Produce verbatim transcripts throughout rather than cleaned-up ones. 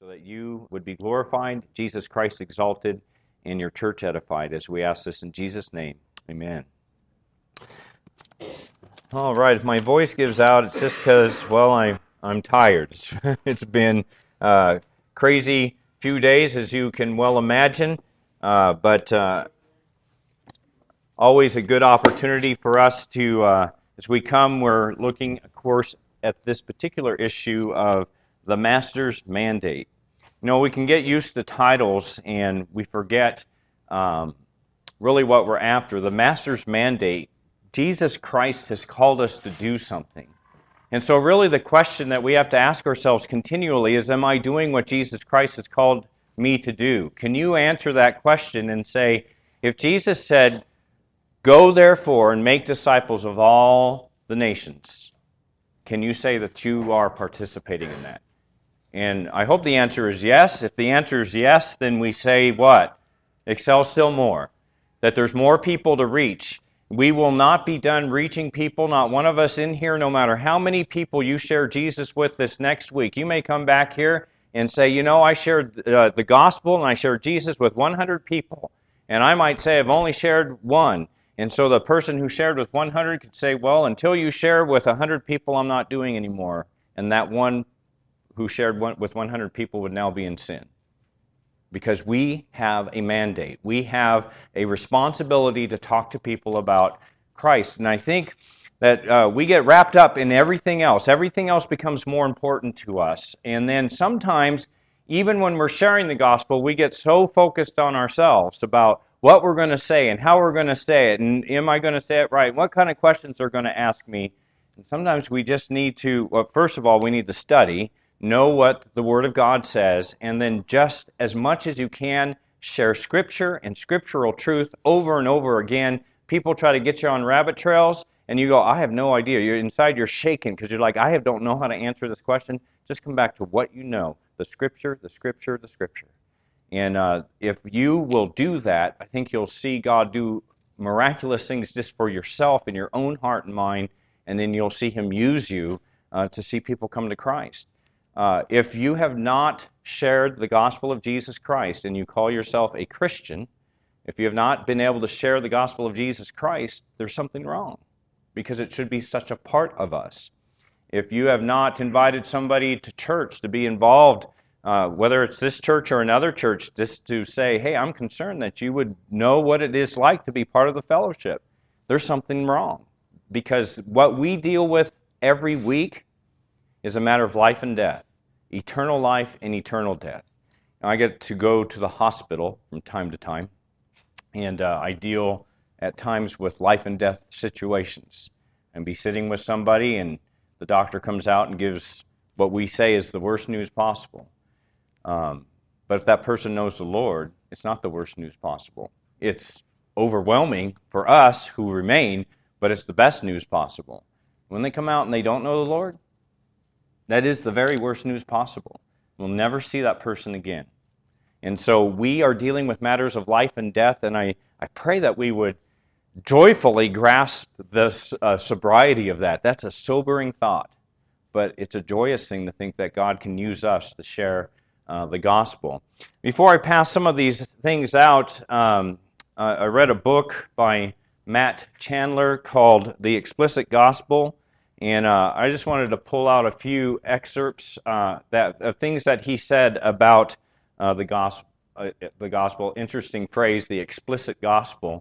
so that you would be glorified, Jesus Christ exalted, and your church edified, as we ask this in Jesus' name. Amen. All right, if my voice gives out, it's just because, well, I, I'm tired. It's, it's been a crazy few days, as you can well imagine, uh, but uh, always a good opportunity for us to, uh, as we come, we're looking, of course, at this particular issue of the Master's Mandate. You know, we can get used to titles and we forget um, really what we're after. The Master's Mandate, Jesus Christ has called us to do something. And so really the question that we have to ask ourselves continually is, am I doing what Jesus Christ has called me to do? Can you answer that question and say, if Jesus said, go therefore and make disciples of all the nations, can you say that you are participating in that? And I hope the answer is yes. If the answer is yes, then we say what? Excel still more. That there's more people to reach. We will not be done reaching people, not one of us in here, no matter how many people you share Jesus with this next week. You may come back here and say, you know, I shared uh, the gospel and I shared Jesus with one hundred people. And I might say I've only shared one. And so the person who shared with one hundred could say, well, until you share with one hundred people, I'm not doing anymore. And that one who shared one, with one hundred people would now be in sin. Because we have a mandate. We have a responsibility to talk to people about Christ. And I think that uh, we get wrapped up in everything else. Everything else becomes more important to us. And then sometimes, even when we're sharing the gospel, we get so focused on ourselves about what we're going to say and how we're going to say it. And am I going to say it right? What kind of questions are going to ask me? And sometimes we just need to, well, first of all, we need to study, know what the Word of God says, and then just as much as you can, share Scripture and scriptural truth over and over again. People try to get you on rabbit trails, and you go, I have no idea. You're inside, you're shaking, because you're like, I have, don't know how to answer this question. Just come back to what you know, the Scripture, the Scripture, the Scripture. And uh, if you will do that, I think you'll see God do miraculous things just for yourself in your own heart and mind, and then you'll see Him use you uh, to see people come to Christ. Uh, if you have not shared the gospel of Jesus Christ and you call yourself a Christian, if you have not been able to share the gospel of Jesus Christ, there's something wrong, because it should be such a part of us. If you have not invited somebody to church to be involved, uh, whether it's this church or another church, just to say, hey, I'm concerned that you would know what it is like to be part of the fellowship, there's something wrong. Because what we deal with every week is a matter of life and death, eternal life and eternal death. Now, I get to go to the hospital from time to time, and uh, I deal at times with life and death situations. And be sitting with somebody, and the doctor comes out and gives what we say is the worst news possible. Um, but if that person knows the Lord, it's not the worst news possible. It's overwhelming for us who remain, but it's the best news possible. When they come out and they don't know the Lord, that is the very worst news possible. We'll never see that person again. And so we are dealing with matters of life and death, and I, I pray that we would joyfully grasp the uh, sobriety of that. That's a sobering thought, but it's a joyous thing to think that God can use us to share uh, the gospel. Before I pass some of these things out, um, uh, I read a book by Matt Chandler called The Explicit Gospel. And uh, I just wanted to pull out a few excerpts uh, that of things that he said about uh, the gospel. Uh, the gospel, interesting phrase, the explicit gospel.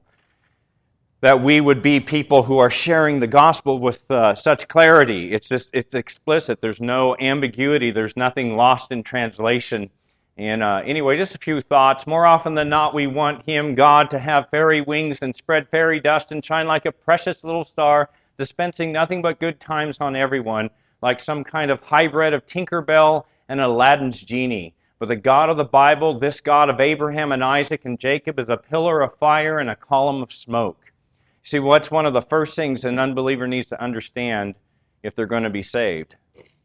That we would be people who are sharing the gospel with uh, such clarity. It's just it's explicit. There's no ambiguity. There's nothing lost in translation. And uh, anyway, just a few thoughts. More often than not, we want Him, God, to have fairy wings and spread fairy dust and shine like a precious little star, dispensing nothing but good times on everyone, like some kind of hybrid of Tinkerbell and Aladdin's genie. But the God of the Bible, this God of Abraham and Isaac and Jacob, is a pillar of fire and a column of smoke. See, what's one of the first things an unbeliever needs to understand if they're going to be saved?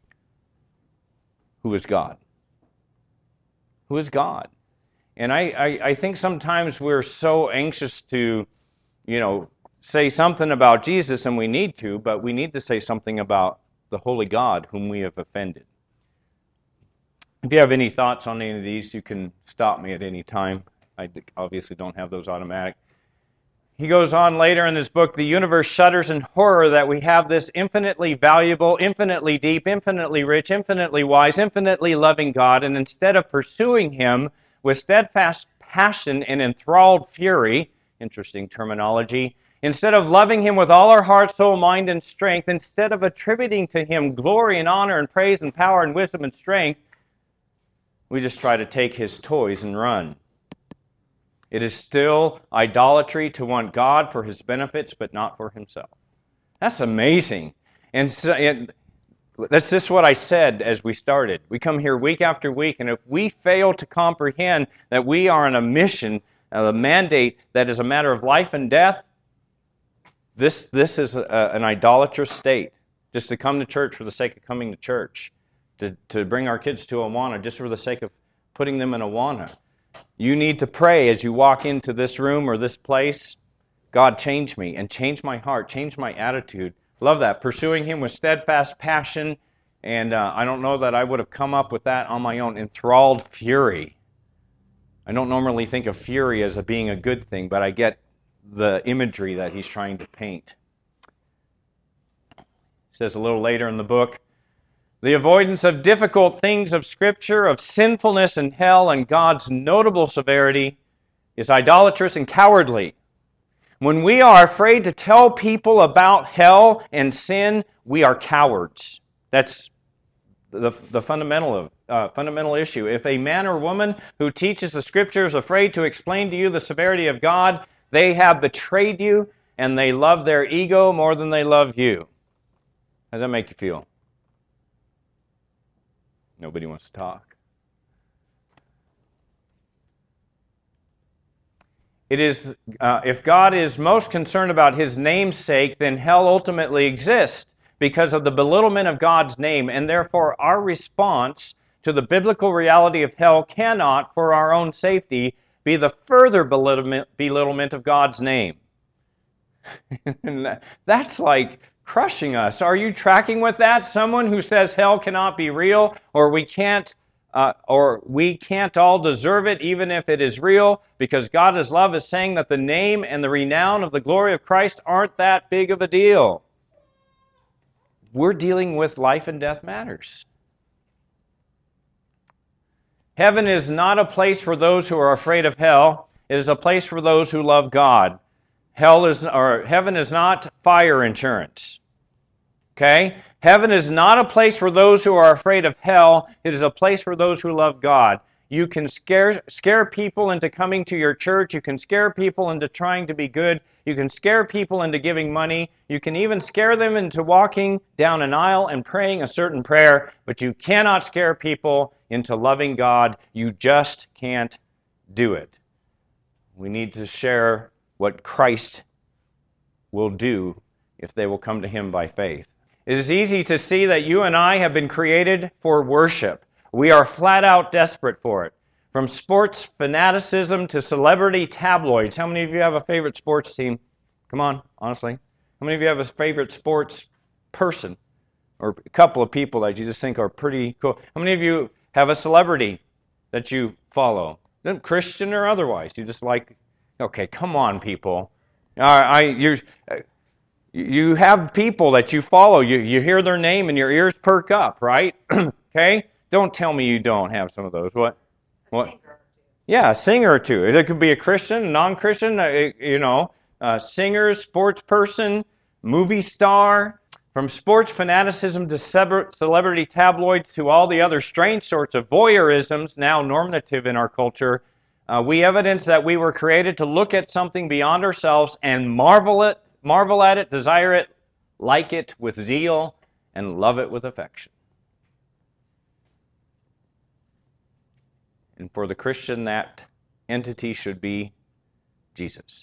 Who is God? Who is God? And I, I, I think sometimes we're so anxious to, you know, say something about Jesus, and we need to, but we need to say something about the holy God whom we have offended. If you have any thoughts on any of these, you can stop me at any time. I obviously don't have those automatic. He goes on later in this book, the universe shudders in horror that we have this infinitely valuable, infinitely deep, infinitely rich, infinitely wise, infinitely loving God, and instead of pursuing Him with steadfast passion and enthralled fury, interesting terminology, instead of loving Him with all our heart, soul, mind, and strength, instead of attributing to Him glory and honor and praise and power and wisdom and strength, we just try to take His toys and run. It is still idolatry to want God for His benefits, but not for Himself. That's amazing. And so, it, that's just what I said as we started. We come here week after week, and if we fail to comprehend that we are on a mission, a mandate that is a matter of life and death, this, this is a, an idolatrous state. Just to come to church for the sake of coming to church. To, to bring our kids to Awana just for the sake of putting them in Awana. You need to pray as you walk into this room or this place. God, change me and change my heart, change my attitude. Love that. Pursuing Him with steadfast passion. And uh, I don't know that I would have come up with that on my own. Enthralled fury. I don't normally think of fury as a being a good thing, but I get the imagery that he's trying to paint. He says a little later in the book, the avoidance of difficult things of Scripture, of sinfulness and hell, and God's notable severity is idolatrous and cowardly. When we are afraid to tell people about hell and sin, we are cowards. That's the, the fundamental, of, uh, fundamental issue. If a man or woman who teaches the Scripture is afraid to explain to you the severity of God, they have betrayed you, and they love their ego more than they love you. How does that make you feel? Nobody wants to talk. It is, uh, if God is most concerned about His name's sake, then hell ultimately exists because of the belittlement of God's name, and therefore our response to the biblical reality of hell cannot, for our own safety, be the further belittlement, belittlement of God's name. That's like crushing us. Are you tracking with that? Someone who says hell cannot be real, or we can't, uh, or we can't all deserve it, even if it is real, because God is love, is saying that the name and the renown of the glory of Christ aren't that big of a deal. We're dealing with life and death matters. Heaven is not a place for those who are afraid of hell. It is a place for those who love God. Hell is, or heaven is not fire insurance. Okay? Heaven is not a place for those who are afraid of hell. It is a place for those who love God. You can scare scare people into coming to your church. You can scare people into trying to be good. You can scare people into giving money. You can even scare them into walking down an aisle and praying a certain prayer, but you cannot scare people into loving God. You just can't do it. We need to share what Christ will do if they will come to Him by faith. It is easy to see that you and I have been created for worship. We are flat out desperate for it. From sports fanaticism to celebrity tabloids. How many of you have a favorite sports team? Come on, honestly. How many of you have a favorite sports person? Or a couple of people that you just think are pretty cool? How many of you have a celebrity that you follow? Christian or otherwise? You just like, okay, come on, people. I, I, you're, you have people that you follow. You, you hear their name and your ears perk up, right? Okay? Don't tell me you don't have some of those. What? What? Yeah, a singer or two. It could be a Christian, a non-Christian, uh, you know, uh, singer, sports person, movie star. From sports fanaticism to celebrity tabloids to all the other strange sorts of voyeurisms now normative in our culture, uh, we evidence that we were created to look at something beyond ourselves and marvel it, marvel at it, desire it, like it with zeal, and love it with affection. And for the Christian, that entity should be Jesus.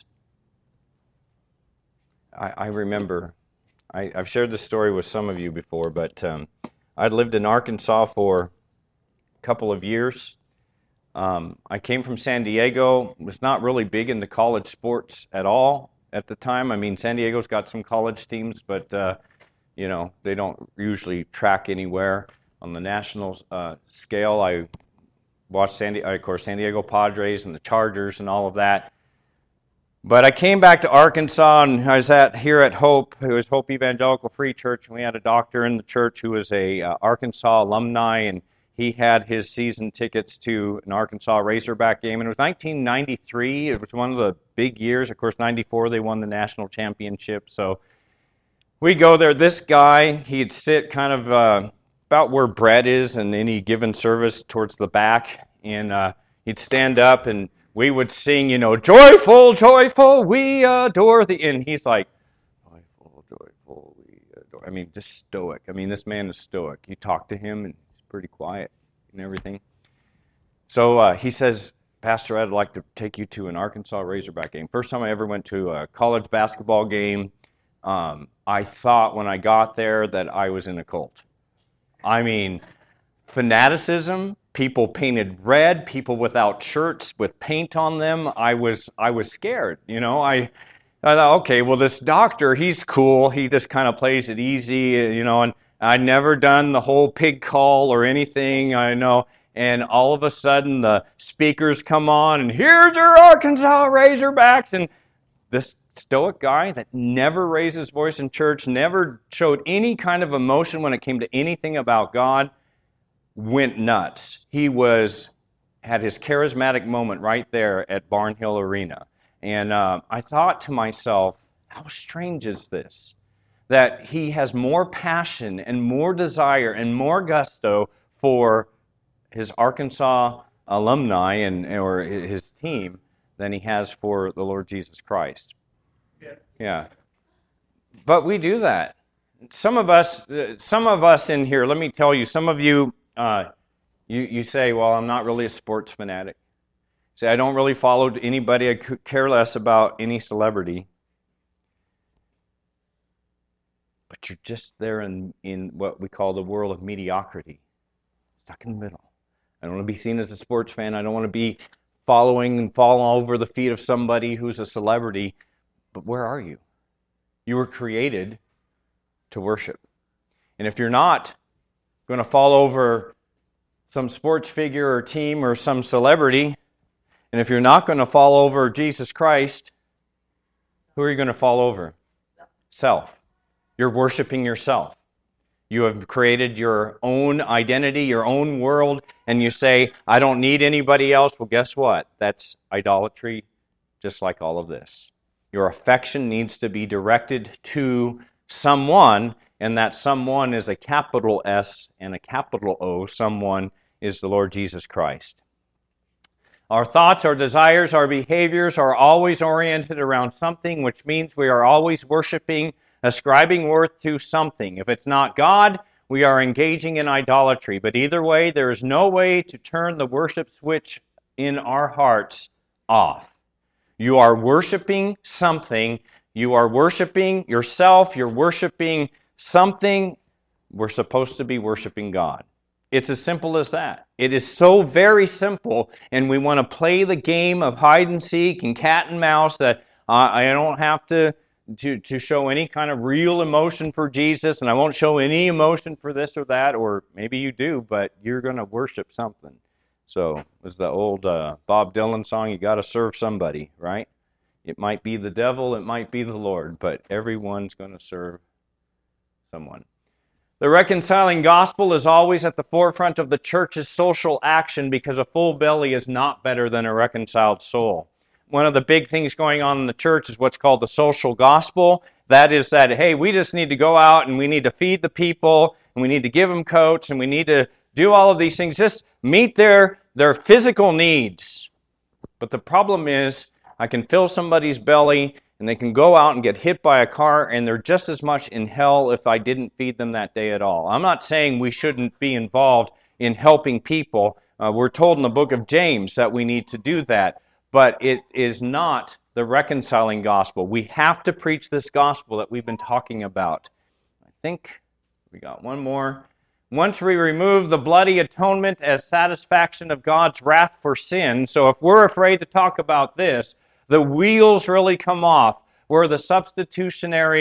I, I remember, I, I've shared this story with some of you before, but um, I'd lived in Arkansas for a couple of years. Um, I came from San Diego, was not really big into college sports at all at the time. I mean, San Diego's got some college teams, but, uh, you know, they don't usually track anywhere. on the national uh, scale. I watched, San Di- of course, San Diego Padres and the Chargers and all of that. But I came back to Arkansas, and I was at here at Hope. It was Hope Evangelical Free Church, and we had a doctor in the church who was a uh, Arkansas alumni, and he had his season tickets to an Arkansas Razorback game. And it was nineteen ninety-three. It was one of the big years. Of course, ninety-four they won the national championship. So we go there. This guy, he'd sit kind of uh, about where Brett is in any given service towards the back, and uh, he'd stand up, and we would sing, you know, joyful, joyful, we adore thee. And he's like, joyful, joyful, we adore. I mean, just stoic. I mean, this man is stoic. You talk to him, and he's pretty quiet and everything. So uh, he says, Pastor, I'd like to take you to an Arkansas Razorback game. First time I ever went to a college basketball game. Um, I thought when I got there that I was in a cult. I mean, fanaticism, people painted red, people without shirts with paint on them. I was I was scared, you know. I, I thought, okay, well, this doctor, he's cool. He just kind of plays it easy, you know, and I'd never done the whole pig call or anything, I know. And all of a sudden, the speakers come on, and here's your Arkansas Razorbacks, and this stoic guy that never raised his voice in church, never showed any kind of emotion when it came to anything about God, went nuts. He was had his charismatic moment right there at Barnhill Arena. And uh, I thought to myself, how strange is this? That he has more passion and more desire and more gusto for his Arkansas alumni and or his team than he has for the Lord Jesus Christ. Yeah. Yeah. But we do that. Some of us, some of us in here, let me tell you, some of you, uh, you, you say, well, I'm not really a sports fanatic. Say, I don't really follow anybody. I could care less about any celebrity. But you're just there in, in what we call the world of mediocrity. Stuck in the middle. I don't want to be seen as a sports fan. I don't want to be following and falling over the feet of somebody who's a celebrity. But where are you? You were created to worship. And if you're not going to fall over some sports figure or team or some celebrity, and if you're not going to fall over Jesus Christ, who are you going to fall over? Self. You're worshiping yourself. You have created your own identity, your own world, and you say, I don't need anybody else. Well, guess what? That's idolatry, just like all of this. Your affection needs to be directed to someone, and that someone is a capital S and a capital O. Someone is the Lord Jesus Christ. Our thoughts, our desires, our behaviors are always oriented around something, which means we are always worshiping, ascribing worth to something. If it's not God, we are engaging in idolatry. But either way, there is no way to turn the worship switch in our hearts off. You are worshiping something. You are worshiping yourself. You're worshiping something. We're supposed to be worshiping God. It's as simple as that. It is so very simple, and we want to play the game of hide and seek and cat and mouse that uh, I don't have to, to to show any kind of real emotion for Jesus, and I won't show any emotion for this or that, or maybe you do, but you're going to worship something. So, it's the old uh, Bob Dylan song, you got to serve somebody, right? It might be the devil, it might be the Lord, but everyone's going to serve someone. The reconciling gospel is always at the forefront of the church's social action because a full belly is not better than a reconciled soul. One of the big things going on in the church is what's called the social gospel. That is that, hey, we just need to go out and we need to feed the people, and we need to give them coats, and we need to do all of these things. Just meet their, their physical needs. But the problem is, I can fill somebody's belly, and they can go out and get hit by a car, and they're just as much in hell if I didn't feed them that day at all. I'm not saying we shouldn't be involved in helping people. Uh, we're told in the book of James that we need to do that, but it is not the reconciling gospel. We have to preach this gospel that we've been talking about. I think we got one more. Once we remove the bloody atonement as satisfaction of God's wrath for sin, so if we're afraid to talk about this, the wheels really come off. We're the substitutionary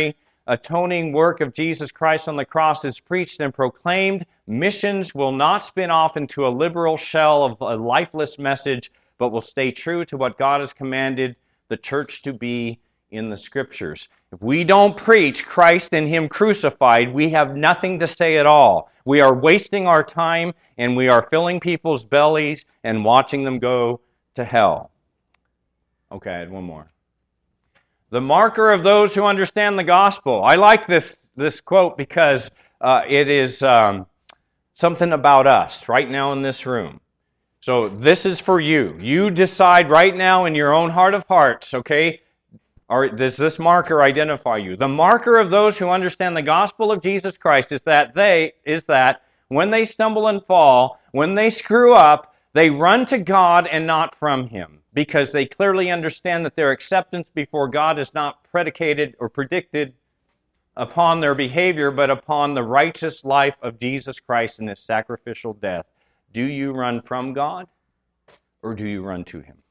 atoning work of Jesus Christ on the cross is preached and proclaimed, missions will not spin off into a liberal shell of a lifeless message, but will stay true to what God has commanded the church to be in the Scriptures. If we don't preach Christ and Him crucified, we have nothing to say at all. We are wasting our time, and we are filling people's bellies and watching them go to hell. Okay, I had one more. The marker of those who understand the gospel. I like this, this quote because uh, it is um, something about us right now in this room. So this is for you. You decide right now in your own heart of hearts, okay, or does this marker identify you? The marker of those who understand the gospel of Jesus Christ is that they is that when they stumble and fall, when they screw up, they run to God and not from Him, because they clearly understand that their acceptance before God is not predicated or predicted upon their behavior, but upon the righteous life of Jesus Christ and His sacrificial death. Do you run from God, or do you run to Him?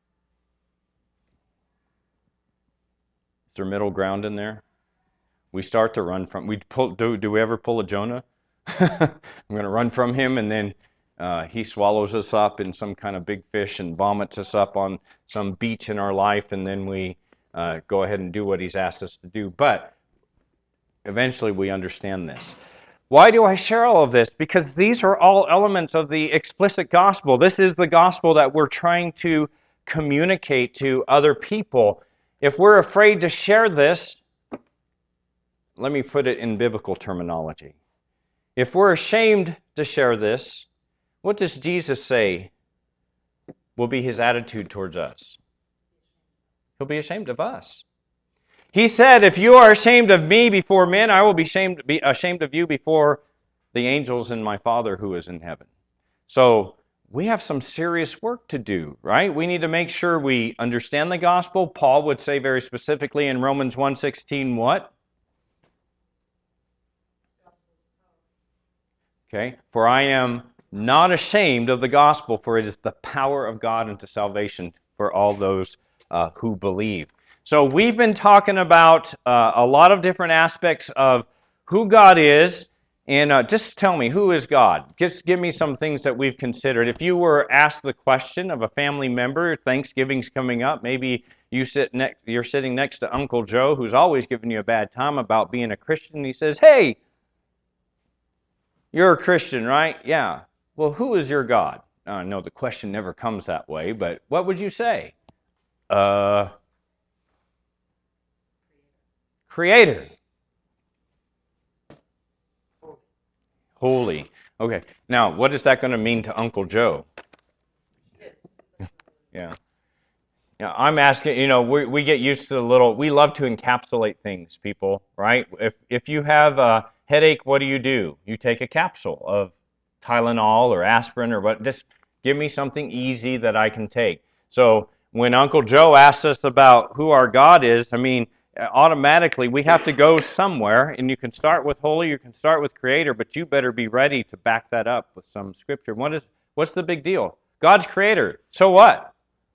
Is there middle ground in there? We start to run from. We pull. Do do we ever pull a Jonah? I'm going to run from him, and then uh, he swallows us up in some kind of big fish and vomits us up on some beach in our life, and then we uh, go ahead and do what He's asked us to do. But eventually, we understand this. Why do I share all of this? Because these are all elements of the explicit gospel. This is the gospel that we're trying to communicate to other people. If we're afraid to share this, let me put it in biblical terminology. If we're ashamed to share this, what does Jesus say will be His attitude towards us? He'll be ashamed of us. He said, if you are ashamed of me before men, I will be ashamed, be ashamed of you before the angels and my Father who is in heaven. So we have some serious work to do, right? We need to make sure we understand the gospel. Paul would say very specifically in Romans one sixteen, what? Okay, for I am not ashamed of the gospel, for it is the power of God unto salvation for all those uh, who believe. So we've been talking about uh, a lot of different aspects of who God is, and uh, just tell me, who is God? Just give me some things that we've considered. If you were asked the question of a family member, Thanksgiving's coming up, maybe you sit next, you're sitting next to Uncle Joe, who's always giving you a bad time about being a Christian, and he says, hey, you're a Christian, right? Yeah. Well, who is your God? Uh, no, the question never comes that way, but what would you say? Uh, Creator. Holy. Okay. Now, what is that going to mean to Uncle Joe? Yeah. Yeah, I'm asking, you know, we we get used to the little, we love to encapsulate things, people, right? If if you have a headache, what do you do? You take a capsule of Tylenol or aspirin or what, just give me something easy that I can take. So when Uncle Joe asks us about who our God is, I mean, automatically we have to go somewhere, and you can start with holy, you can start with creator, but you better be ready to back that up with some scripture. What is what's the big deal? God's creator. So what?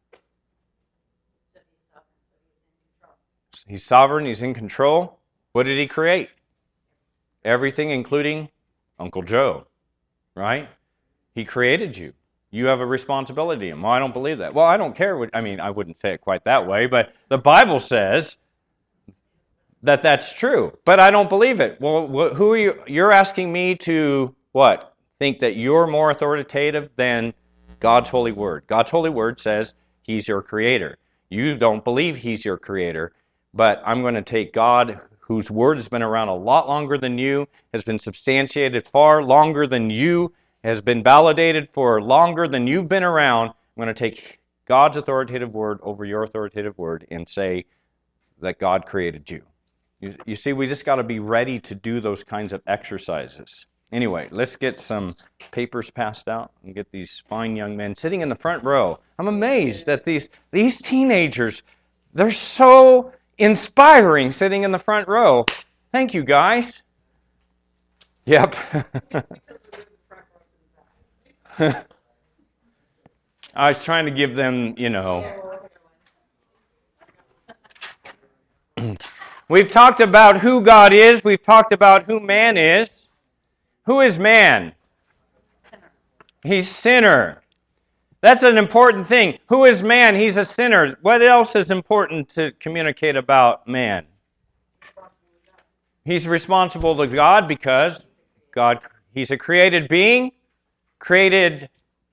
He's sovereign, He's in control. What did He create? Everything, including Uncle Joe, right? He created you. You have a responsibility to Him. Well, I don't believe that. Well, I don't care. What, I mean, I wouldn't say it quite that way, but the Bible says that that's true, but I don't believe it. Well, who are you? You're asking me to, what? Think that you're more authoritative than God's holy word. God's holy word says He's your creator. You don't believe He's your creator, but I'm going to take God, whose word has been around a lot longer than you, has been substantiated far longer than you, has been validated for longer than you've been around. I'm going to take God's authoritative word over your authoritative word and say that God created you. You, you see, we just got to be ready to do those kinds of exercises. Anyway, let's get some papers passed out and get these fine young men sitting in the front row. I'm amazed at these these teenagers. They're so inspiring sitting in the front row. Thank you, guys. Yep. I was trying to give them, you know. We've talked about who God is. We've talked about who man is. Who is man? Sinner. He's sinner. That's an important thing. Who is man? He's a sinner. What else is important to communicate about man? He's responsible to God because God, he's a created being, created,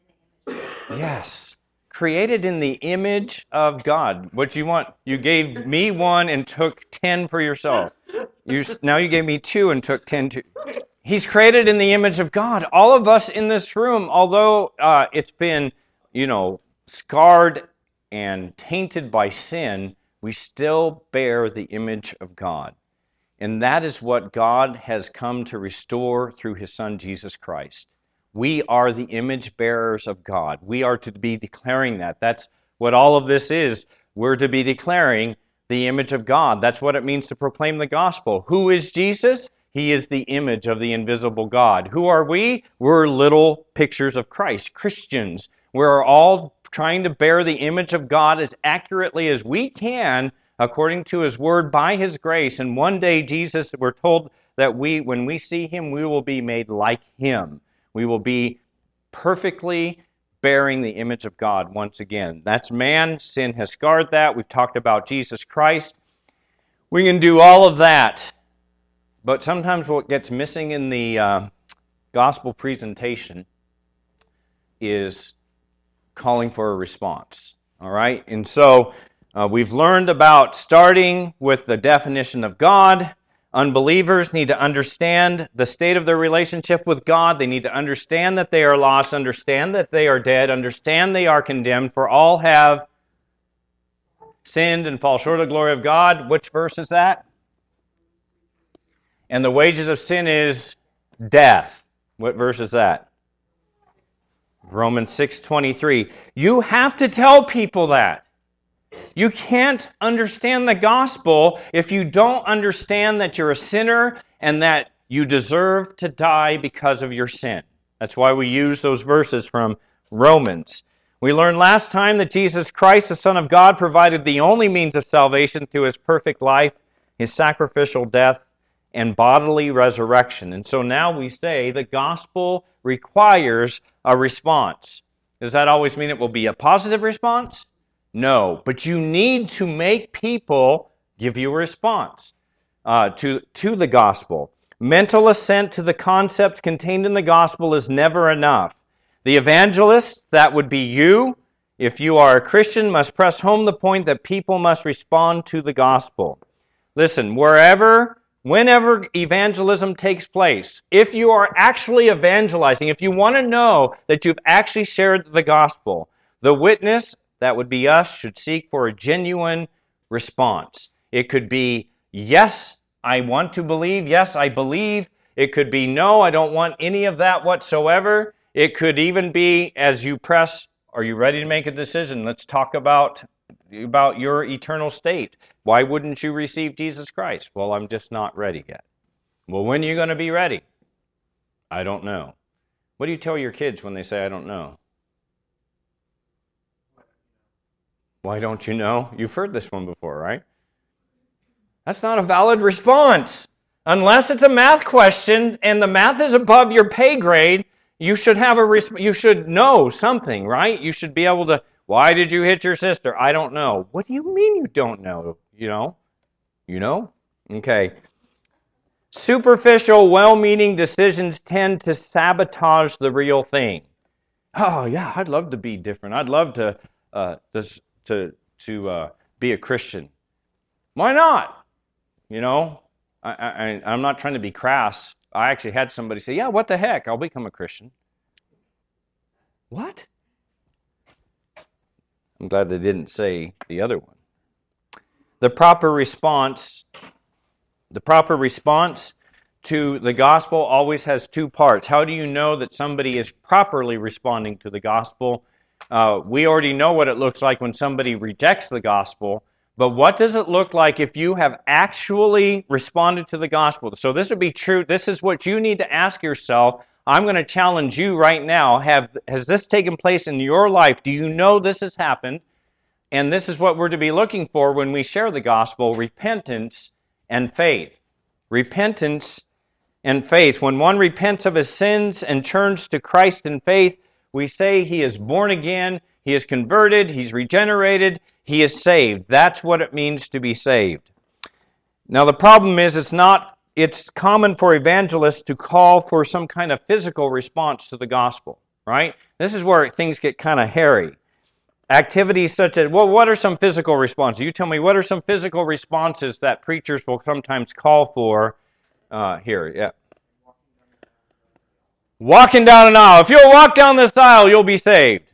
yes, created in the image of God. What do you want? You gave me one and took ten for yourself. You, now you gave me two and took ten too. He's created in the image of God. All of us in this room, although uh, it's been, you know, scarred and tainted by sin, we still bear the image of God. And that is what God has come to restore through His Son, Jesus Christ. We are the image bearers of God. We are to be declaring that. That's what all of this is. We're to be declaring the image of God. That's what it means to proclaim the gospel. Who is Jesus? He is the image of the invisible God. Who are we? We're little pictures of Christ, Christians. We're all trying to bear the image of God as accurately as we can according to His Word by His grace. And one day Jesus, we're told that we, when we see Him, we will be made like Him. We will be perfectly bearing the image of God once again. That's man. Sin has scarred that. We've talked about Jesus Christ. We can do all of that. But sometimes what gets missing in the uh, gospel presentation is calling for a response. All right? And so uh, we've learned about starting with the definition of God. Unbelievers need to understand the state of their relationship with God. They need to understand that they are lost, understand that they are dead, understand they are condemned, for all have sinned and fall short of the glory of God. Which verse is that? And the wages of sin is death. What verse is that? Romans six twenty-three. You have to tell people that. You can't understand the gospel if you don't understand that you're a sinner and that you deserve to die because of your sin. That's why we use those verses from Romans. We learned last time that Jesus Christ, the Son of God, provided the only means of salvation through His perfect life, His sacrificial death, and bodily resurrection. And so now we say the gospel requires a response. Does that always mean it will be a positive response? No, but you need to make people give you a response uh, to, to the gospel. Mental assent to the concepts contained in the gospel is never enough. The evangelist, that would be you, if you are a Christian, must press home the point that people must respond to the gospel. Listen, wherever, whenever evangelism takes place, if you are actually evangelizing, if you want to know that you've actually shared the gospel, the witness, that would be us, should seek for a genuine response. It could be, yes, I want to believe. Yes, I believe. It could be, no, I don't want any of that whatsoever. It could even be, as you press, are you ready to make a decision? Let's talk about, about your eternal state. Why wouldn't you receive Jesus Christ? Well, I'm just not ready yet. Well, when are you going to be ready? I don't know. What do you tell your kids when they say, I don't know? Why don't you know? You've heard this one before, right? That's not a valid response. Unless it's a math question and the math is above your pay grade, you should have a res- you should know something, right? You should be able to, why did you hit your sister? I don't know. What do you mean you don't know? You know? You know? Okay. Superficial, well-meaning decisions tend to sabotage the real thing. Oh, yeah, I'd love to be different. I'd love to uh, this, to to uh, be a Christian. Why not? You know, I, I, I'm not trying to be crass. I actually had somebody say, yeah, what the heck? I'll become a Christian. What? I'm glad they didn't say the other one. The proper response, the proper response to the gospel always has two parts. How do you know that somebody is properly responding to the gospel? Uh, we already know what it looks like when somebody rejects the gospel, but what does it look like if you have actually responded to the gospel? So this would be true. This is what you need to ask yourself. I'm going to challenge you right now. Have has this taken place in your life? Do you know this has happened? And this is what we're to be looking for when we share the gospel: repentance and faith. Repentance and faith. When one repents of his sins and turns to Christ in faith, we say he is born again, he is converted, he's regenerated, he is saved. That's what it means to be saved. Now the problem is it's not, it's common for evangelists to call for some kind of physical response to the gospel, right? This is where things get kind of hairy. Activities such as, well, what are some physical responses? You tell me, what are some physical responses that preachers will sometimes call for uh, here? Yeah. Walking down an aisle. If you'll walk down this aisle, you'll be saved.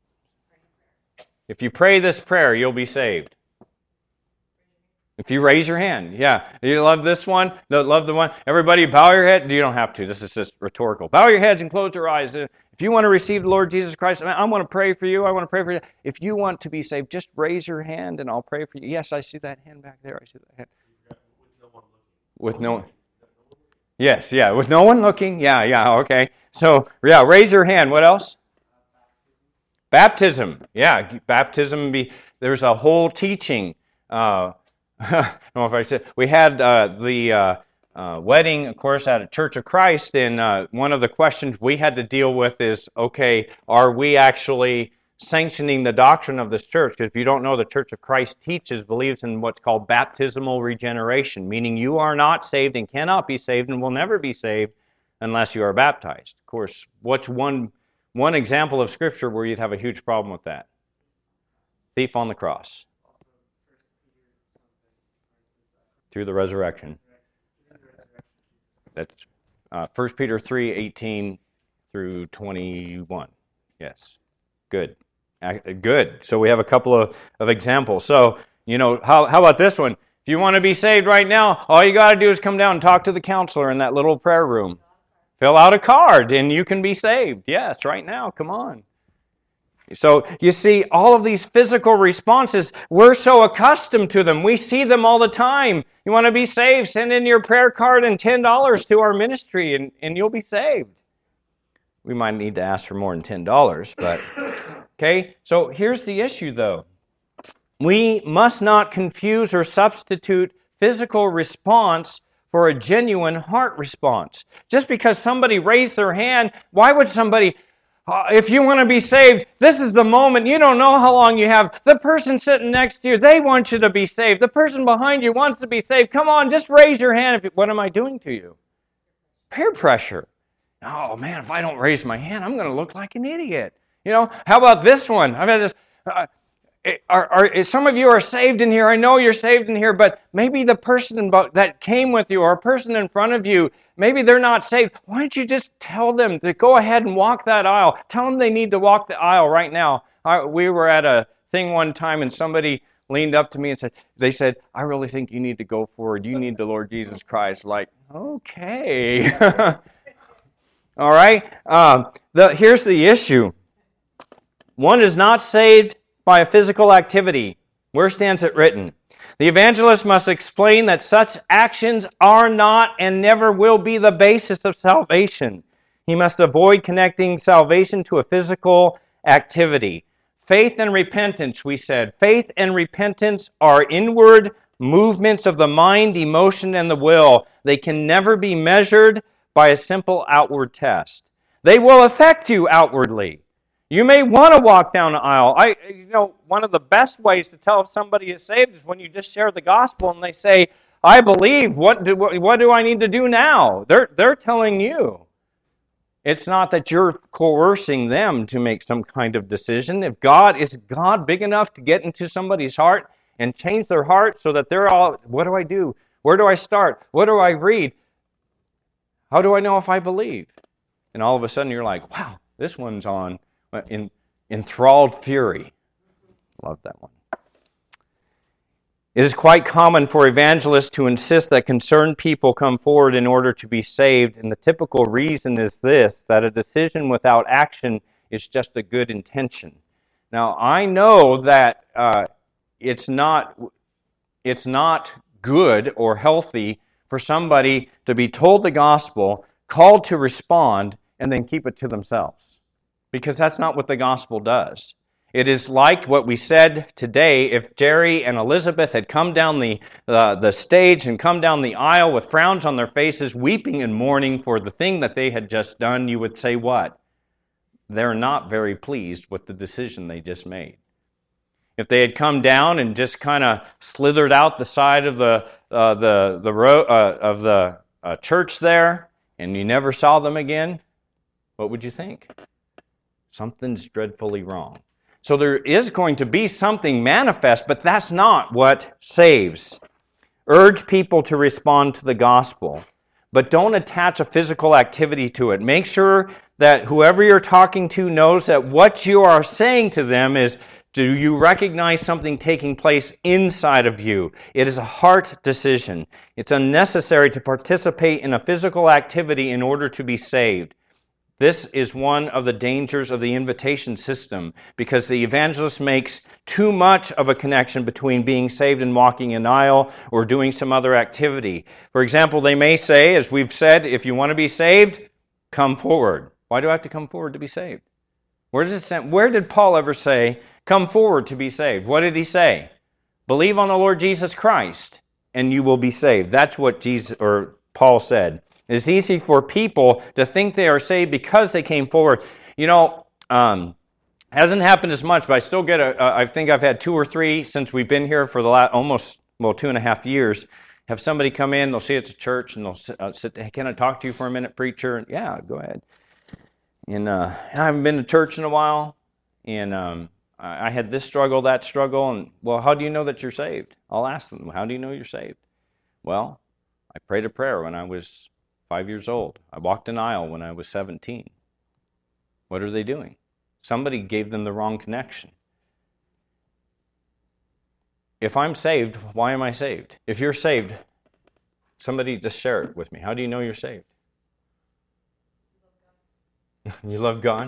If you pray this prayer, you'll be saved. If you raise your hand, yeah. You love this one? Love the one? Everybody bow your head. You don't have to. This is just rhetorical. Bow your heads and close your eyes. If you want to receive the Lord Jesus Christ, I want to pray for you. I want to pray for you. If you want to be saved, just raise your hand and I'll pray for you. Yes, I see that hand back there. I see that hand. With no one. Yes, yeah. With no one looking. Yeah, yeah, okay. So, yeah, raise your hand. What else? Baptism. Yeah, baptism. Be, there's a whole teaching. Uh, I don't know if I said. We had uh, the uh, uh, wedding, of course, at a Church of Christ, and uh, one of the questions we had to deal with is, okay, are we actually sanctioning the doctrine of this church? Because if you don't know, the Church of Christ teaches, believes in what's called baptismal regeneration, meaning you are not saved and cannot be saved and will never be saved unless you are baptized. Of course, what's one one example of Scripture where you'd have a huge problem with that? Thief on the cross. Through the resurrection. That's uh, First Peter three, eighteen through twenty-one. Yes. Good. Good. So we have a couple of, of examples. So, you know, how, how about this one? If you want to be saved right now, all you got to do is come down and talk to the counselor in that little prayer room. Fill out a card and you can be saved. Yes, right now. Come on. So, you see, all of these physical responses, we're so accustomed to them. We see them all the time. You want to be saved? Send in your prayer card and ten dollars to our ministry and, and you'll be saved. We might need to ask for more than ten dollars, but, okay? So, here's the issue, though. We must not confuse or substitute physical response for a genuine heart response. Just because somebody raised their hand, why would somebody... Uh, if you want to be saved, this is the moment. You don't know how long you have. The person sitting next to you, they want you to be saved. The person behind you wants to be saved. Come on, just raise your hand. If you, what am I doing to you? Peer pressure. Oh, man, if I don't raise my hand, I'm going to look like an idiot. You know, how about this one? I've had this. Uh, are, are, some of you are saved in here. I know you're saved in here, but maybe the person that came with you or a person in front of you, maybe they're not saved. Why don't you just tell them to go ahead and walk that aisle? Tell them they need to walk the aisle right now. I, we were at a thing one time and somebody leaned up to me and said, they said, I really think you need to go forward. You need the Lord Jesus Christ. Like, okay. All right. Um, the, here's the issue. One is not saved by a physical activity. Where stands it written? The evangelist must explain that such actions are not and never will be the basis of salvation. He must avoid connecting salvation to a physical activity. Faith and repentance, we said. Faith and repentance are inward movements of the mind, emotion, and the will. They can never be measured by a simple outward test. They will affect you outwardly. You may want to walk down the aisle. I, you know, one of the best ways to tell if somebody is saved is when you just share the gospel and they say, I believe, what do, what do I need to do now? They're, they're telling you. It's not that you're coercing them to make some kind of decision. If God, is God big enough to get into somebody's heart and change their heart so that they're all, what do I do? Where do I start? What do I read? How do I know if I believe? And all of a sudden you're like, wow, this one's on in enthralled fury. Love that one. It is quite common for evangelists to insist that concerned people come forward in order to be saved, and the typical reason is this, that a decision without action is just a good intention. Now, I know that uh, it's not it's not good or healthy for somebody to be told the gospel, called to respond, and then keep it to themselves. Because that's not what the gospel does. It is like what we said today. If Jerry and Elizabeth had come down the, uh, the stage and come down the aisle with frowns on their faces, weeping and mourning for the thing that they had just done, you would say what? They're not very pleased with the decision they just made. If they had come down and just kind of slithered out the side of the uh, the the ro- uh, of the uh, church there, and you never saw them again, what would you think? Something's dreadfully wrong. So there is going to be something manifest, but that's not what saves. Urge people to respond to the gospel, but don't attach a physical activity to it. Make sure that whoever you're talking to knows that what you are saying to them is, do you recognize something taking place inside of you? It is a heart decision. It's unnecessary to participate in a physical activity in order to be saved. This is one of the dangers of the invitation system, because the evangelist makes too much of a connection between being saved and walking an aisle or doing some other activity. For example, they may say, as we've said, if you want to be saved, come forward. Why do I have to come forward to be saved? Where does it say, where did Paul ever say, come forward to be saved? What did he say? Believe on the Lord Jesus Christ, and you will be saved. That's what Jesus or Paul said. It's easy for people to think they are saved because they came forward. You know, um, hasn't happened as much, but I still get a, a, I think I've had two or three since we've been here for the last almost, well, two and a half years. Have somebody come in, they'll see it's a church, and they'll sit, uh, sit hey, can I talk to you for a minute, preacher? And, yeah, go ahead. And uh, I haven't been to church in a while, and um, I, I had this struggle, that struggle, and, well, how do you know that you're saved? I'll ask them, how do you know you're saved? Well, I prayed a prayer when I was five years old. I walked an aisle when I was seventeen. What are they doing? Somebody gave them the wrong connection. If I'm saved, why am I saved? If you're saved, somebody just share it with me. How do you know you're saved? You love God?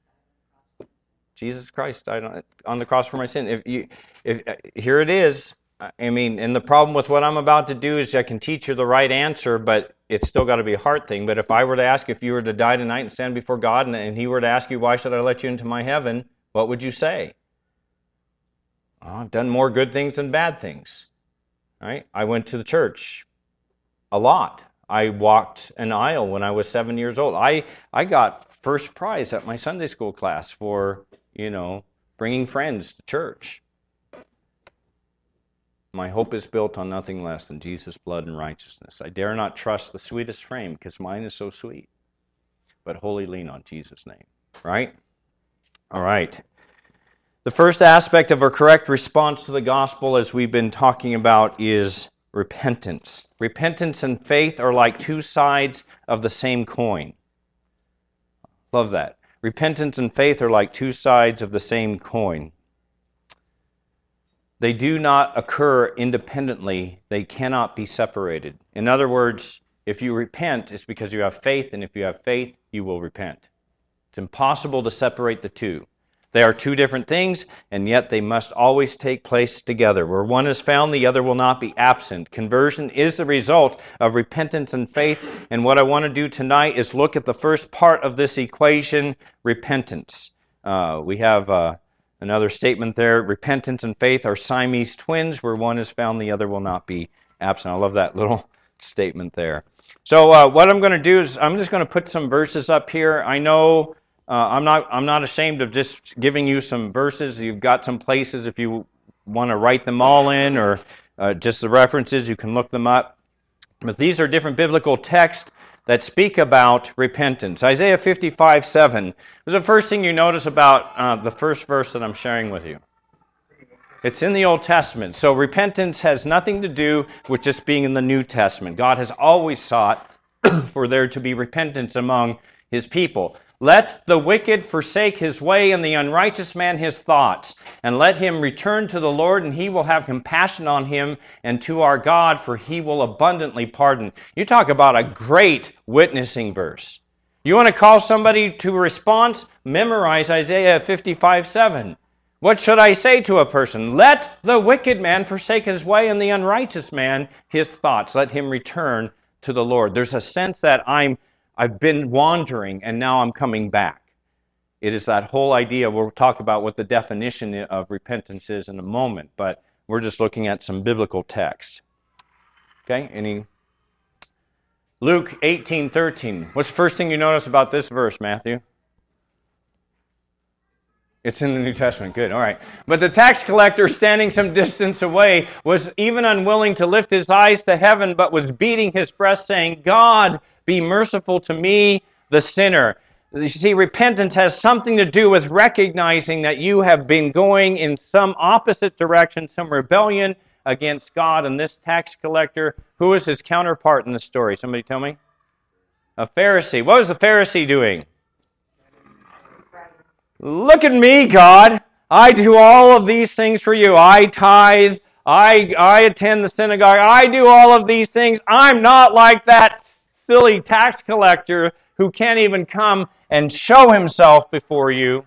Jesus Christ died on, on the cross for my sin. If you, if here it is. I mean, and the problem with what I'm about to do is I can teach you the right answer, but it's still got to be a heart thing. But if I were to ask if you were to die tonight and stand before God, and, and He were to ask you, why should I let you into my heaven? What would you say? Oh, I've done more good things than bad things. Right? I went to the church a lot. I walked an aisle when I was seven years old. I, I got first prize at my Sunday school class for, you know, bringing friends to church. My hope is built on nothing less than Jesus' blood and righteousness. I dare not trust the sweetest frame, because mine is so sweet, but wholly lean on Jesus' name. Right? All right. The first aspect of our correct response to the gospel, as we've been talking about, is repentance. Repentance and faith are like two sides of the same coin. Love that. Repentance and faith are like two sides of the same coin. They do not occur independently. They cannot be separated. In other words, if you repent, it's because you have faith, and if you have faith, you will repent. It's impossible to separate the two. They are two different things, and yet they must always take place together. Where one is found, the other will not be absent. Conversion is the result of repentance and faith, and what I want to do tonight is look at the first part of this equation, repentance. Uh, we have... Uh, Another statement there, repentance and faith are Siamese twins. Where one is found, the other will not be absent. I love that little statement there. So uh, what I'm going to do is I'm just going to put some verses up here. I know uh, I'm not I'm not ashamed of just giving you some verses. You've got some places if you want to write them all in, or uh, just the references, you can look them up. But these are different biblical texts that speak about repentance. Isaiah fifty-five seven was the first thing you notice about uh, the first verse that I'm sharing with you. It's in the Old Testament. So repentance has nothing to do with just being in the New Testament. God has always sought for there to be repentance among His people. Let the wicked forsake his way, and the unrighteous man his thoughts, and let him return to the Lord, and He will have compassion on him, and to our God, for He will abundantly pardon. You talk about a great witnessing verse. You want to call somebody to a response? Memorize Isaiah fifty-five seven. What should I say to a person? Let the wicked man forsake his way, and the unrighteous man his thoughts. Let him return to the Lord. There's a sense that I'm I've been wandering, and now I'm coming back. It is that whole idea. We'll talk about what the definition of repentance is in a moment, but we're just looking at some biblical text. Okay, any? Luke eighteen thirteen. What's the first thing you notice about this verse, Matthew? It's in the New Testament. Good, all right. But the tax collector, standing some distance away, was even unwilling to lift his eyes to heaven, but was beating his breast, saying, God, be merciful to me, the sinner. You see, repentance has something to do with recognizing that you have been going in some opposite direction, some rebellion against God. And this tax collector, who is his counterpart in the story? Somebody tell me? A Pharisee. What was the Pharisee doing? Look at me, God. I do all of these things for you. I tithe. I, I attend the synagogue. I do all of these things. I'm not like that silly tax collector who can't even come and show himself before you.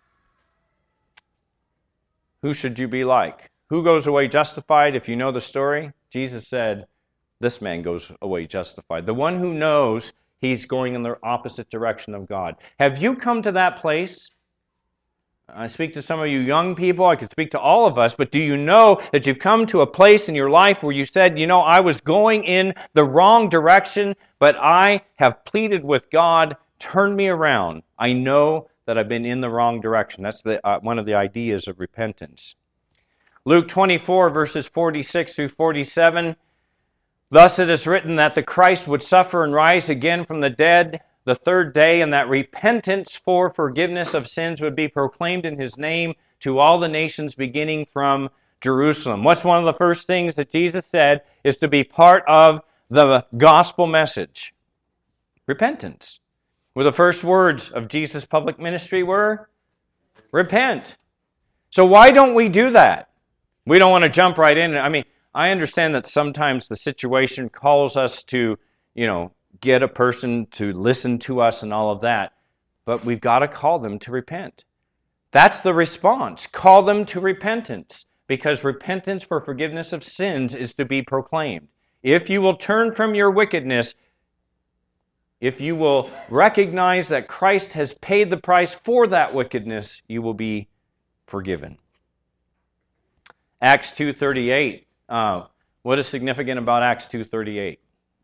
Who should you be like? Who goes away justified? If you know the story, Jesus said, this man goes away justified. The one who knows he's going in the opposite direction of God. Have you come to that place? I speak to some of you young people. I could speak to all of us. But do you know that you've come to a place in your life where you said, you know, I was going in the wrong direction, but I have pleaded with God, turn me around. I know that I've been in the wrong direction. That's the, uh, one of the ideas of repentance. Luke twenty-four, verses forty-six through forty-seven. Thus it is written that the Christ would suffer and rise again from the dead the third day, and that repentance for forgiveness of sins would be proclaimed in His name to all the nations, beginning from Jerusalem. What's one of the first things that Jesus said is to be part of the gospel message? Repentance. Well, the first words of Jesus' public ministry were, repent. So why don't we do that? We don't want to jump right in. I mean, I understand that sometimes the situation calls us to, you know, get a person to listen to us and all of that, but we've got to call them to repent. That's the response. Call them to repentance, because repentance for forgiveness of sins is to be proclaimed. If you will turn from your wickedness, if you will recognize that Christ has paid the price for that wickedness, you will be forgiven. Acts two thirty-eight. Uh, what is significant about Acts two thirty-eight?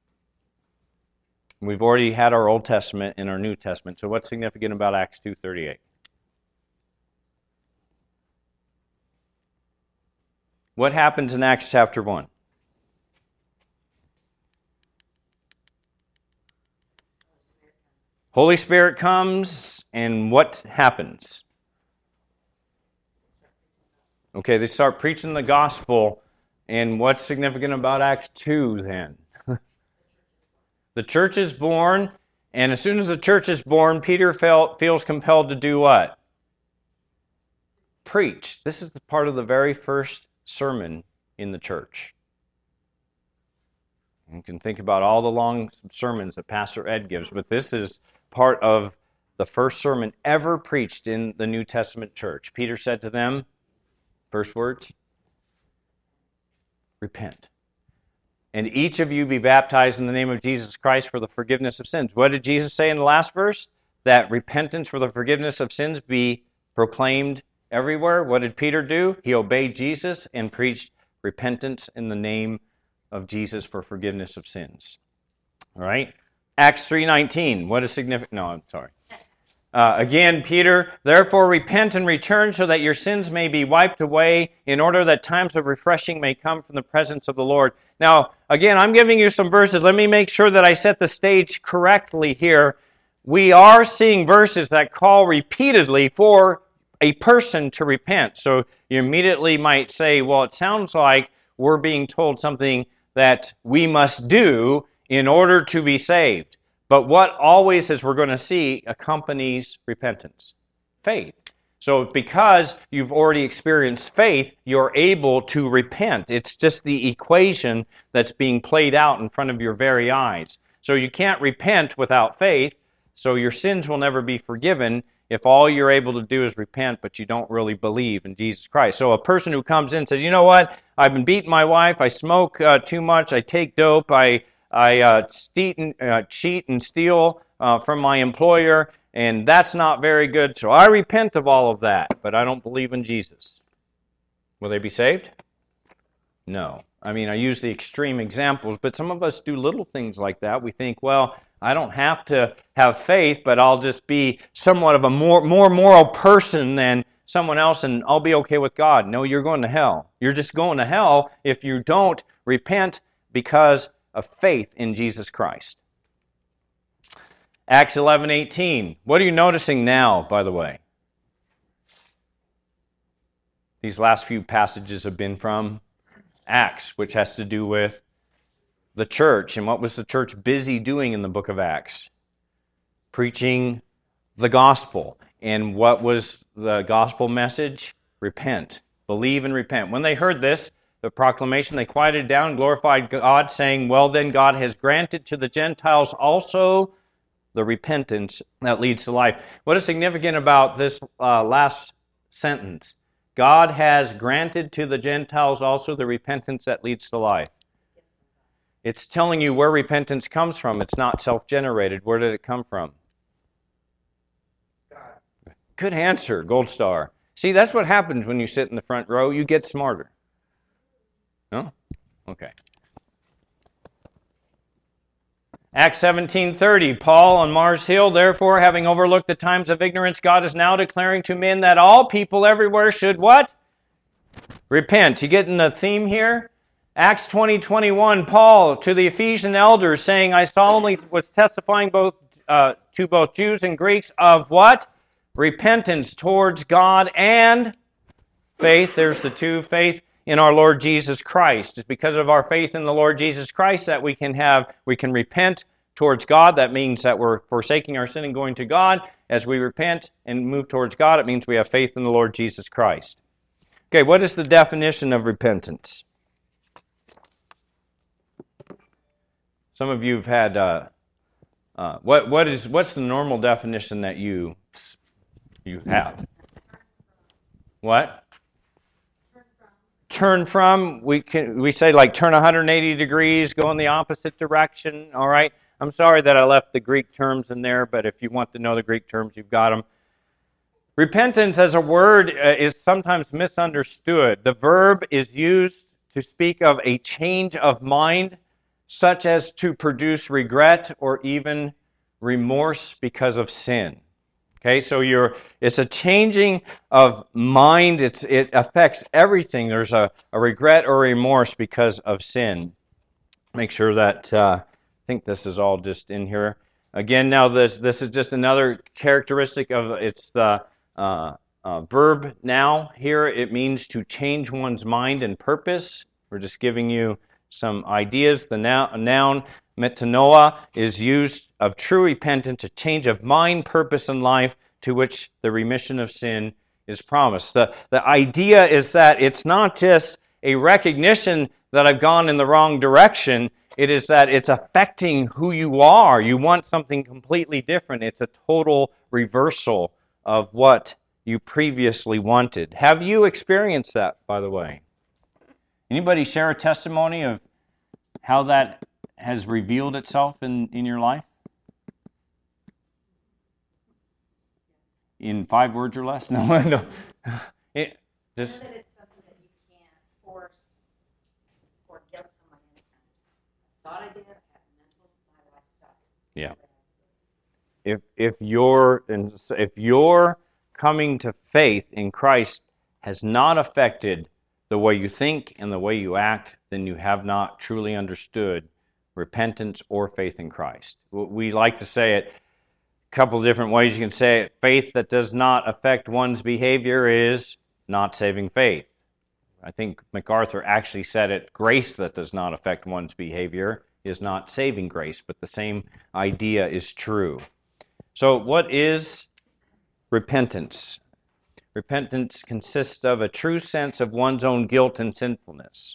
We've already had our Old Testament and our New Testament. So what's significant about Acts two thirty-eight? What happens in Acts chapter one? Holy Spirit comes, and what happens? Okay, they start preaching the gospel, and what's significant about Acts two then? The church is born, and as soon as the church is born, Peter felt, feels compelled to do what? Preach. This is the part of the very first sermon in the church. You can think about all the long sermons that Pastor Ed gives, but this is part of the first sermon ever preached in the New Testament church. Peter said to them, first words, repent. And each of you be baptized in the name of Jesus Christ for the forgiveness of sins. What did Jesus say in the last verse? That repentance for the forgiveness of sins be proclaimed everywhere. What did Peter do? He obeyed Jesus and preached repentance in the name of Jesus for forgiveness of sins. All right? Acts three nineteen. What is significant? No, I'm sorry. Uh, again, Peter, therefore repent and return so that your sins may be wiped away, in order that times of refreshing may come from the presence of the Lord. Now, again, I'm giving you some verses. Let me make sure that I set the stage correctly here. We are seeing verses that call repeatedly for a person to repent. So you immediately might say, well, it sounds like we're being told something that we must do in order to be saved. But what always, as we're going to see, accompanies repentance? Faith. So because you've already experienced faith, you're able to repent. It's just the equation that's being played out in front of your very eyes. So you can't repent without faith, so your sins will never be forgiven if all you're able to do is repent, but you don't really believe in Jesus Christ. So a person who comes in and says, you know what, I've been beating my wife, I smoke uh, too much, I take dope, I I uh, cheat, and, uh, cheat and steal uh, from my employer, and that's not very good, so I repent of all of that, but I don't believe in Jesus. Will they be saved? No. I mean, I use the extreme examples, but some of us do little things like that. We think, well, I don't have to have faith, but I'll just be somewhat of a more, more moral person than someone else, and I'll be okay with God. No, you're going to hell. You're just going to hell if you don't repent because of faith in Jesus Christ. Acts eleven eighteen. What are you noticing now, by the way? These last few passages have been from Acts, which has to do with the church. And what was the church busy doing in the book of Acts? Preaching the gospel. And what was the gospel message? Repent. Believe and repent. When they heard this, the proclamation, they quieted down, glorified God, saying, well, then God has granted to the Gentiles also the repentance that leads to life. What is significant about this uh, last sentence? God has granted to the Gentiles also the repentance that leads to life. It's telling you where repentance comes from. It's not self-generated. Where did it come from? God. Good answer, gold star. See, that's what happens when you sit in the front row. You get smarter. No? Okay. Acts seventeen thirty, Paul on Mars Hill, therefore, having overlooked the times of ignorance, God is now declaring to men that all people everywhere should what? Repent. You getting the theme here? Acts twenty twenty-one, Paul to the Ephesian elders saying, I solemnly was testifying both uh, to both Jews and Greeks of what? Repentance towards God and faith. There's the two, faith in our Lord Jesus Christ. It's because of our faith in the Lord Jesus Christ that we can have, we can repent towards God. That means that we're forsaking our sin and going to God. As we repent and move towards God, it means we have faith in the Lord Jesus Christ. Okay, what is the definition of repentance? Some of you have had, uh, uh, what what is what's the normal definition that you you have? What? Turn from, we can we say like turn one hundred eighty degrees, go in the opposite direction, all right? I'm sorry that I left the Greek terms in there, but if you want to know the Greek terms, you've got them. Repentance as a word uh, is sometimes misunderstood. The verb is used to speak of a change of mind, such as to produce regret or even remorse because of sin. Okay, so you're, it's a changing of mind. It's, it affects everything. There's a, a regret or remorse because of sin. Make sure that, uh, I think this is all just in here. Again, now this this is just another characteristic of, it's the uh, uh, verb now here. It means to change one's mind and purpose. We're just giving you some ideas. The noun, noun metanoia is used of true repentance, a change of mind, purpose, and life to which the remission of sin is promised. The, the idea is that it's not just a recognition that I've gone in the wrong direction. It is that it's affecting who you are. You want something completely different. It's a total reversal of what you previously wanted. Have you experienced that, by the way? Anybody share a testimony of how that has revealed itself in, in your life? In five words or less? No, no. It just. I know that it's something that you can't force or guilt someone into. I thought I did. I had mental, my life sucked. Yeah. If if your and if your coming to faith in Christ has not affected the way you think and the way you act, then you have not truly understood repentance or faith in Christ. We like to say it a couple of different ways. You can say it. Faith that does not affect one's behavior is not saving faith. I think MacArthur actually said it. Grace that does not affect one's behavior is not saving grace, but the same idea is true. So what is repentance? Repentance consists of a true sense of one's own guilt and sinfulness.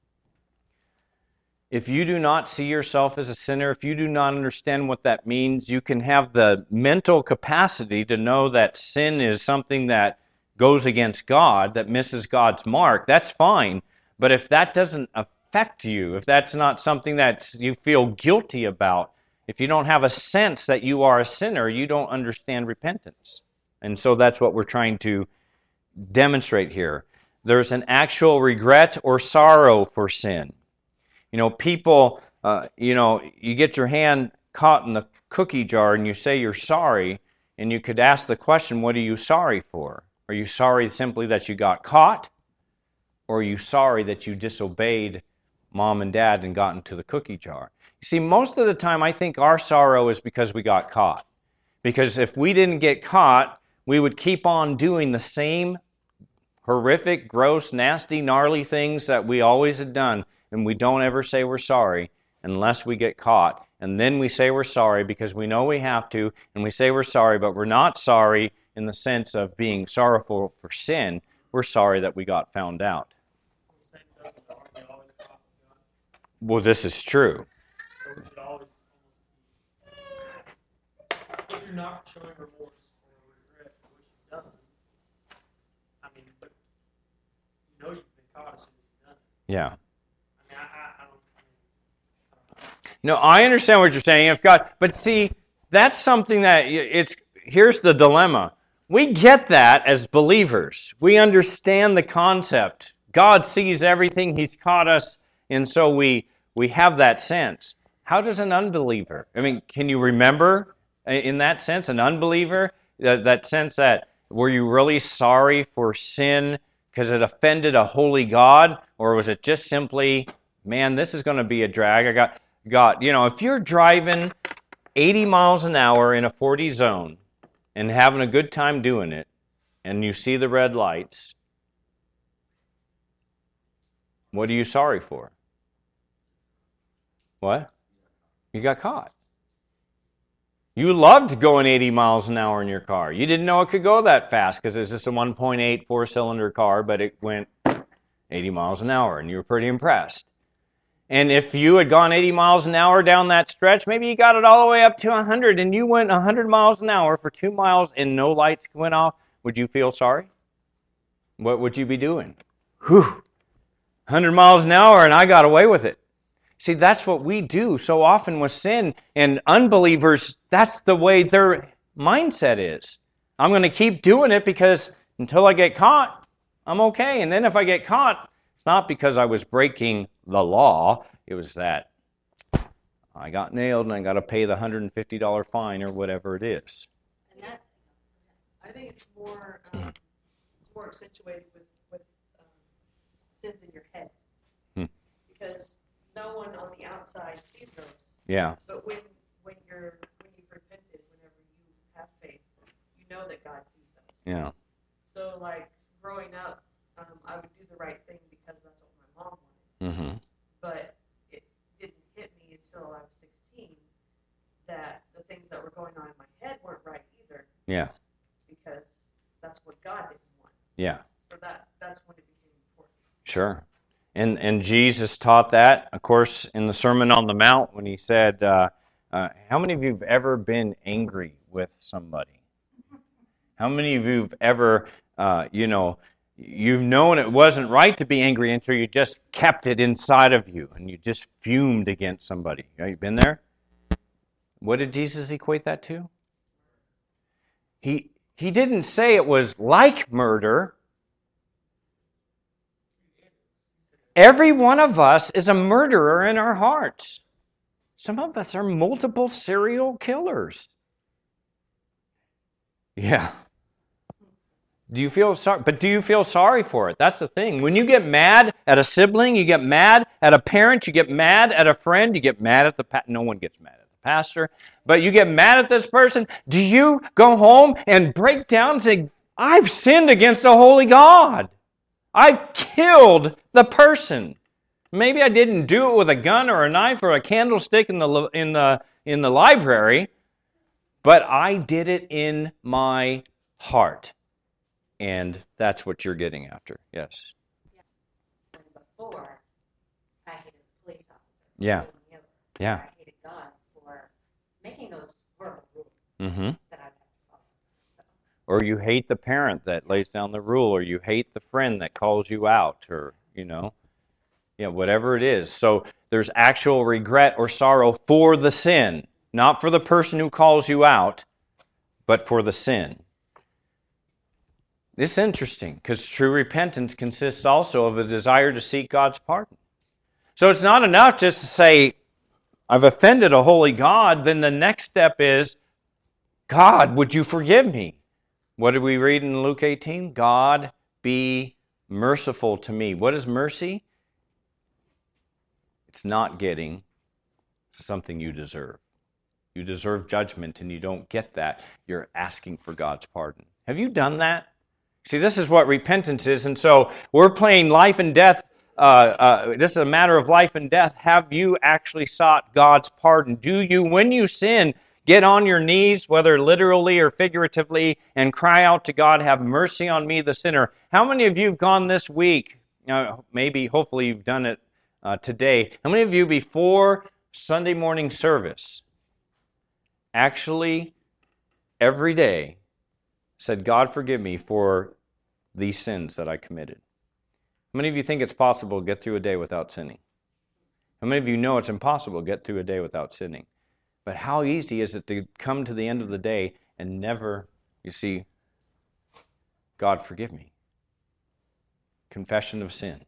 If you do not see yourself as a sinner, if you do not understand what that means, you can have the mental capacity to know that sin is something that goes against God, that misses God's mark. That's fine. But if that doesn't affect you, if that's not something that you feel guilty about, If you don't have a sense that you are a sinner, you don't understand repentance. And so that's what we're trying to demonstrate here. There's an actual regret or sorrow for sin. You know, people, uh, you know, you get your hand caught in the cookie jar and you say you're sorry, and you could ask the question, what are you sorry for? Are you sorry simply that you got caught? Or are you sorry that you disobeyed mom and dad and got into the cookie jar? You see, most of the time I think our sorrow is because we got caught. Because if we didn't get caught, we would keep on doing the same horrific, gross, nasty, gnarly things that we always had done, and we don't ever say we're sorry unless we get caught. And then we say we're sorry because we know we have to, and we say we're sorry, but we're not sorry in the sense of being sorrowful for sin. We're sorry that we got found out. Well, this is true. So we should always, if you're not showing remorse or regret for what you've done, I mean, but you know you've been caught as soon as you've done it. Yeah. I mean, I, I, I don't, I mean, I don't know. No, I understand what you're saying. If God, but see, that's something that it's. Here's the dilemma. We get that as believers. We understand the concept. God sees everything. He's caught us, and so we we have that sense. How does an unbeliever? I mean, can you remember in that sense, an unbeliever, that, that sense that were you really sorry for sin because it offended a holy God, or was it just simply, man, this is going to be a drag? I got got you know, if you're driving eighty miles an hour in a forty zone and having a good time doing it, and you see the red lights, what are you sorry for? What? You got caught. You loved going eighty miles an hour in your car. You didn't know it could go that fast because it's just a one point eight four-cylinder car, but it went eighty miles an hour, and you were pretty impressed. And if you had gone eighty miles an hour down that stretch, maybe you got it all the way up to one hundred, and you went one hundred miles an hour for two miles and no lights went off, would you feel sorry? What would you be doing? Whew, one hundred miles an hour and I got away with it. See, that's what we do so often with sin, and unbelievers, that's the way their mindset is. I'm going to keep doing it because until I get caught, I'm okay. And then if I get caught, it's not because I was breaking the law. It was that I got nailed and I got to pay the one hundred fifty dollars fine or whatever it is. And that, I think it's more um, it's more accentuated with with um, sins in your head, Hmm. because no one on the outside sees those. Yeah. But when when you're when you've repented, whenever you have faith, you know that God sees those. Yeah. So like growing up, um, I would do the right thing because that's what my mom wanted. Mm-hmm. But it didn't hit me until I was sixteen that the things that were going on in my head weren't right either, Yeah. because that's what God didn't want. Yeah. So that that's when it became important. Sure. And and Jesus taught that, of course, in the Sermon on the Mount when he said, uh, uh, how many of you have ever been angry with somebody? How many of you have ever, uh, you know, you've known it wasn't right to be angry until you just kept it inside of you and you just fumed against somebody? Have you been there? What did Jesus equate that to? He he didn't say it was like murder. Every one of us is a murderer in our hearts. Some of us are multiple serial killers. Yeah. Do you feel sorry? But do you feel sorry for it? That's the thing. When you get mad at a sibling, you get mad at a parent, you get mad at a friend, you get mad at the pa- no one gets mad at the pastor, but you get mad at this person. Do you go home and break down and say, I've sinned against a holy God. I've killed the person. Maybe I didn't do it with a gun or a knife or a candlestick in the in the in the library, but I did it in my heart. And that's what you're getting after. Yes. and before, I hated the police officer. Yeah. the other. Yeah. I hated God for making those horrible rules Mm-hmm. that I've had to follow. Or you hate the parent that lays down the rule, or you hate the friend that calls you out, or, you know, yeah, whatever it is. So there's actual regret or sorrow for the sin. Not for the person who calls you out, but for the sin. It's interesting because true repentance consists also of a desire to seek God's pardon. So it's not enough just to say, I've offended a holy God. Then the next step is, God, would you forgive me? What did we read in Luke eighteen? God, be merciful to me. What is mercy? It's not getting something you deserve. You deserve judgment and you don't get that. You're asking for God's pardon. Have you done that? See, this is what repentance is. And so we're playing life and death. Uh, uh, this is a matter of life and death. Have you actually sought God's pardon? Do you, when you sin, get on your knees, whether literally or figuratively, and cry out to God, have mercy on me, the sinner? How many of you have gone this week, uh, maybe, hopefully you've done it uh, today, how many of you before Sunday morning service actually every day said, God, forgive me for these sins that I committed? How many of you think it's possible to get through a day without sinning? How many of you know it's impossible to get through a day without sinning? But how easy is it to come to the end of the day and never, you see, God, forgive me. Confession of sin.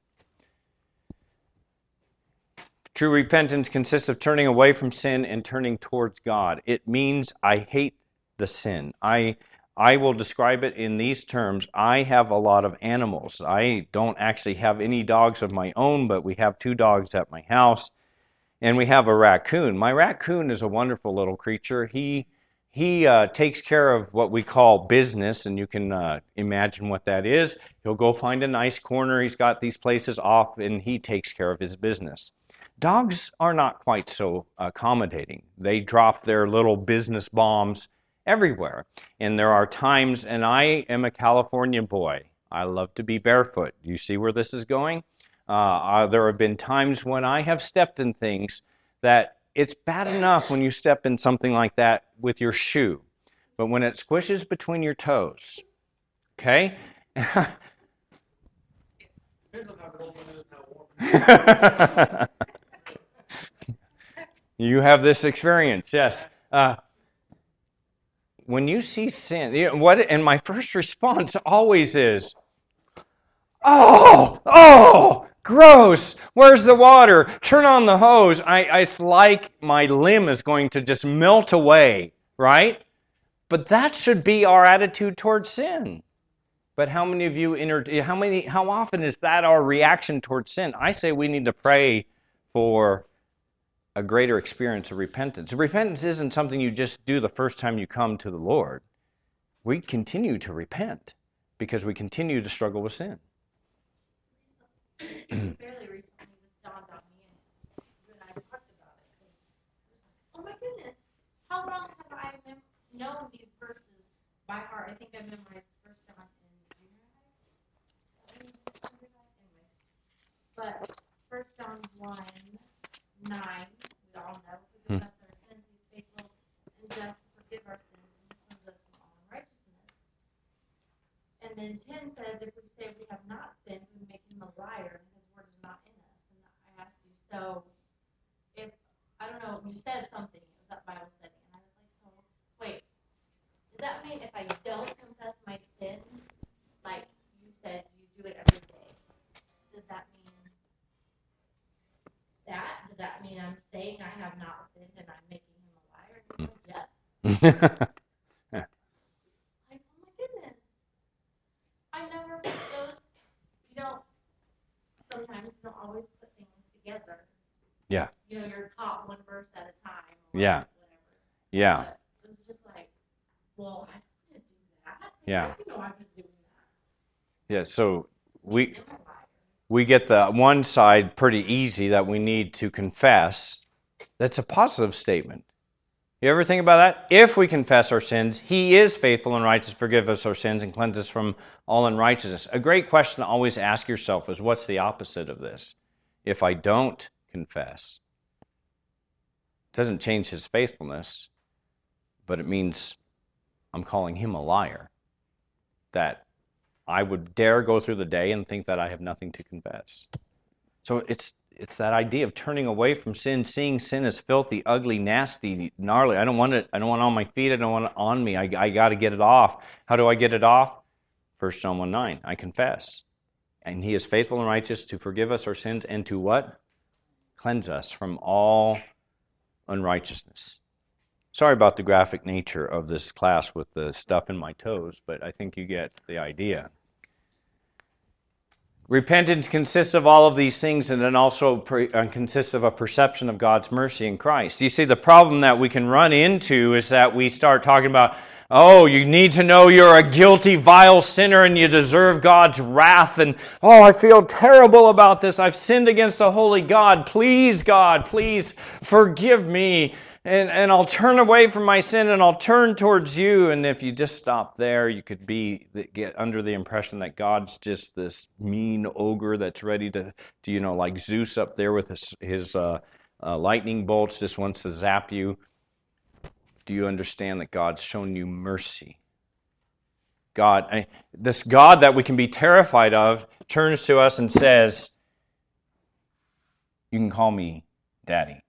True repentance consists of turning away from sin and turning towards God. It means I hate the sin. I I will describe it in these terms. I have a lot of animals. I don't actually have any dogs of my own, but we have two dogs at my house, and we have a raccoon. My raccoon is a wonderful little creature. He he uh, takes care of what we call business, and you can uh, imagine what that is. He'll go find a nice corner. He's got these places off, and he takes care of his business. Dogs are not quite so accommodating. They drop their little business bombs everywhere. And there are times, and I am a California boy. I love to be barefoot. Do you see where this is going? Uh, uh, there have been times when I have stepped in things that it's bad enough when you step in something like that with your shoe. But when it squishes between your toes, okay? Depends on how cold it is and how warm. You have this experience, yes. Uh, when you see sin, you know, what? And my first response always is, "Oh, oh, gross! Where's the water? Turn on the hose." I, I, it's like my limb is going to just melt away, right? But that should be our attitude towards sin. But how many of you, inter- how many, how often is that our reaction towards sin? I say we need to pray for a greater experience of repentance. Repentance isn't something you just do the first time you come to the Lord. We continue to repent because we continue to struggle with sin. Fairly recently, this dawned on me, and you and I talked about it. Oh my goodness, how long have I mem- known these verses by heart? I think I memorized First John in junior high. Anyway, but First John one nine, we all know, if we confess our sins, He's faithful and just to forgive our sins and cleanse us from all unrighteousness. And then ten says, if we say we have not sinned, we make Him a liar, and His word is not in us. And I asked you, so if, I don't know, you said something, it was that Bible study, and I was like, so, wait, does that mean if I don't confess my sins, like you said, you do it every day, does that mean that? Does that mean I'm saying I have not sinned and I'm making Him a liar? And He's like, yes. Yeah. Like, oh my goodness. I never put those, you don't, sometimes you don't always put things together. Yeah. You know, you're taught one verse at a time. Or Yeah. whatever. Yeah. But it's just like, well, I didn't do that. Yeah. You know I was doing that. Yeah. So we Am I a liar? we get the one side pretty easy that we need to confess. That's a positive statement. You ever think about that? If we confess our sins, He is faithful and righteous to forgive us our sins and cleanse us from all unrighteousness. A great question to always ask yourself is, what's the opposite of this? If I don't confess, it doesn't change His faithfulness, but it means I'm calling Him a liar. That I would dare go through the day and think that I have nothing to confess. So it's it's that idea of turning away from sin, seeing sin as filthy, ugly, nasty, gnarly. I don't want it. I don't want it on my feet. I don't want it on me. I, I got to get it off. How do I get it off? First John one nine. I confess. And he is faithful and righteous to forgive us our sins and to what? Cleanse us from all unrighteousness. Sorry about the graphic nature of this class with the stuff in my toes, but I think you get the idea. Repentance consists of all of these things, and then also pre- uh, consists of a perception of God's mercy in Christ. You see, the problem that we can run into is that we start talking about, oh, you need to know you're a guilty, vile sinner and you deserve God's wrath. And, oh, I feel terrible about this. I've sinned against the holy God. Please, God, please forgive me. And, and I'll turn away from my sin and I'll turn towards you. And if you just stop there, you could be get under the impression that God's just this mean ogre that's ready to, to you know, like Zeus up there with his, his uh, uh, lightning bolts, just wants to zap you. Do you understand that God's shown you mercy? God, I, this God that we can be terrified of turns to us and says, you can call me Daddy.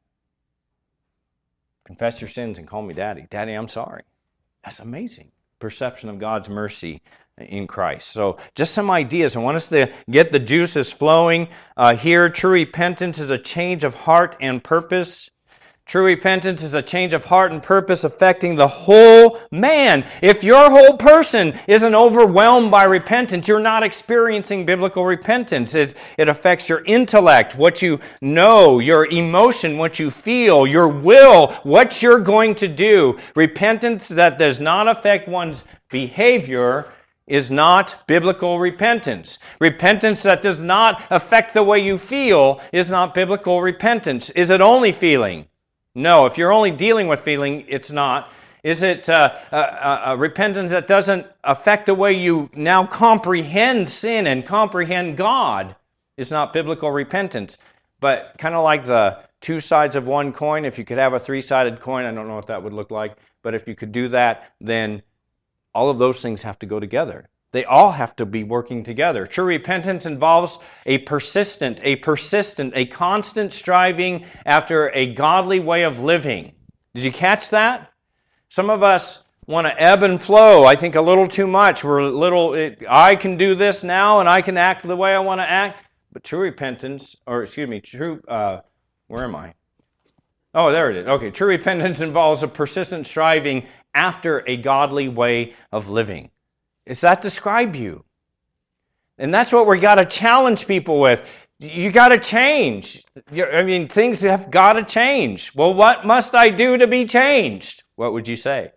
Confess your sins and call me Daddy. Daddy, I'm sorry. That's amazing. Perception of God's mercy in Christ. So just some ideas. I want us to get the juices flowing uh, here. True repentance is a change of heart and purpose. True repentance is a change of heart and purpose affecting the whole man. If your whole person isn't overwhelmed by repentance, you're not experiencing biblical repentance. It, it affects your intellect, what you know, your emotion, what you feel, your will, what you're going to do. Repentance that does not affect one's behavior is not biblical repentance. Repentance that does not affect the way you feel is not biblical repentance. Is it only feeling? No, if you're only dealing with feeling, it's not. Is it uh, a, a repentance that doesn't affect the way you now comprehend sin and comprehend God? Is not biblical repentance. But kind of like the two sides of one coin, if you could have a three-sided coin, I don't know what that would look like, but if you could do that, then all of those things have to go together. They all have to be working together. True repentance involves a persistent, a persistent, a constant striving after a godly way of living. Did you catch that? Some of us want to ebb and flow. I think a little too much. We're a little, it, I can do this now and I can act the way I want to act. But true repentance, or excuse me, true, uh, where am I? Oh, there it is. Okay, true repentance involves a persistent striving after a godly way of living. Does that describe you? And that's what we got to challenge people with. You got to change. I mean, things have got to change. Well, what must I do to be changed? What would you say?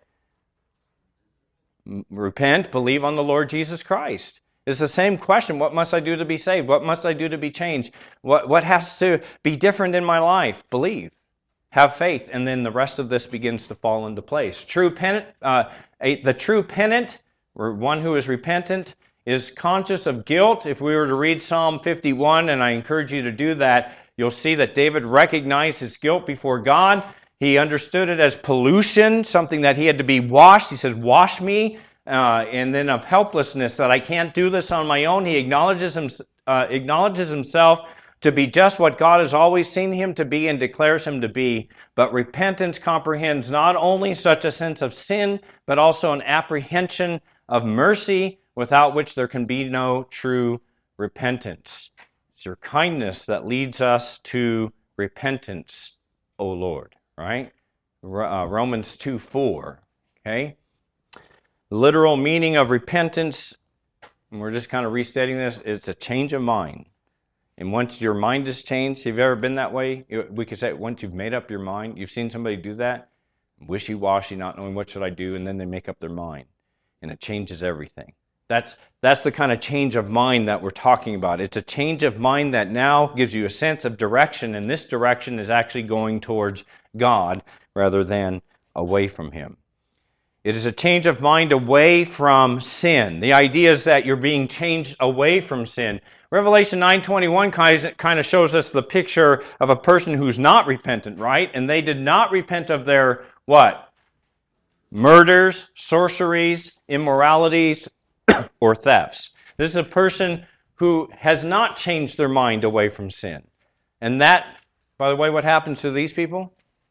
Repent, believe on the Lord Jesus Christ. It's the same question. What must I do to be saved? What must I do to be changed? What, what has to be different in my life? Believe. Have faith. And then the rest of this begins to fall into place. True penitent, uh, a, the true penitent, or one who is repentant, is conscious of guilt. If we were to read Psalm fifty-one, and I encourage you to do that, you'll see that David recognized his guilt before God. He understood it as pollution, something that he had to be washed. He says, wash me. Uh, and then of helplessness, that I can't do this on my own. He acknowledges, him, uh, acknowledges himself to be just what God has always seen him to be and declares him to be. But repentance comprehends not only such a sense of sin, but also an apprehension of mercy, without which there can be no true repentance. It's your kindness that leads us to repentance, O Lord, right? Uh, Romans two four, okay? The literal meaning of repentance, and we're just kind of restating this, it's a change of mind. And once your mind is changed, have you ever been that way? We could say once you've made up your mind, you've seen somebody do that, wishy-washy, not knowing what should I do, and then they make up their mind. And it changes everything. That's that's the kind of change of mind that we're talking about. It's a change of mind that now gives you a sense of direction, and this direction is actually going towards God rather than away from Him. It is a change of mind away from sin. The idea is that you're being changed away from sin. Revelation nine twenty-one kind of shows us the picture of a person who's not repentant, right? And they did not repent of their what? Murders, sorceries, immoralities, or thefts. This is a person who has not changed their mind away from sin. And that, by the way, what happens to these people?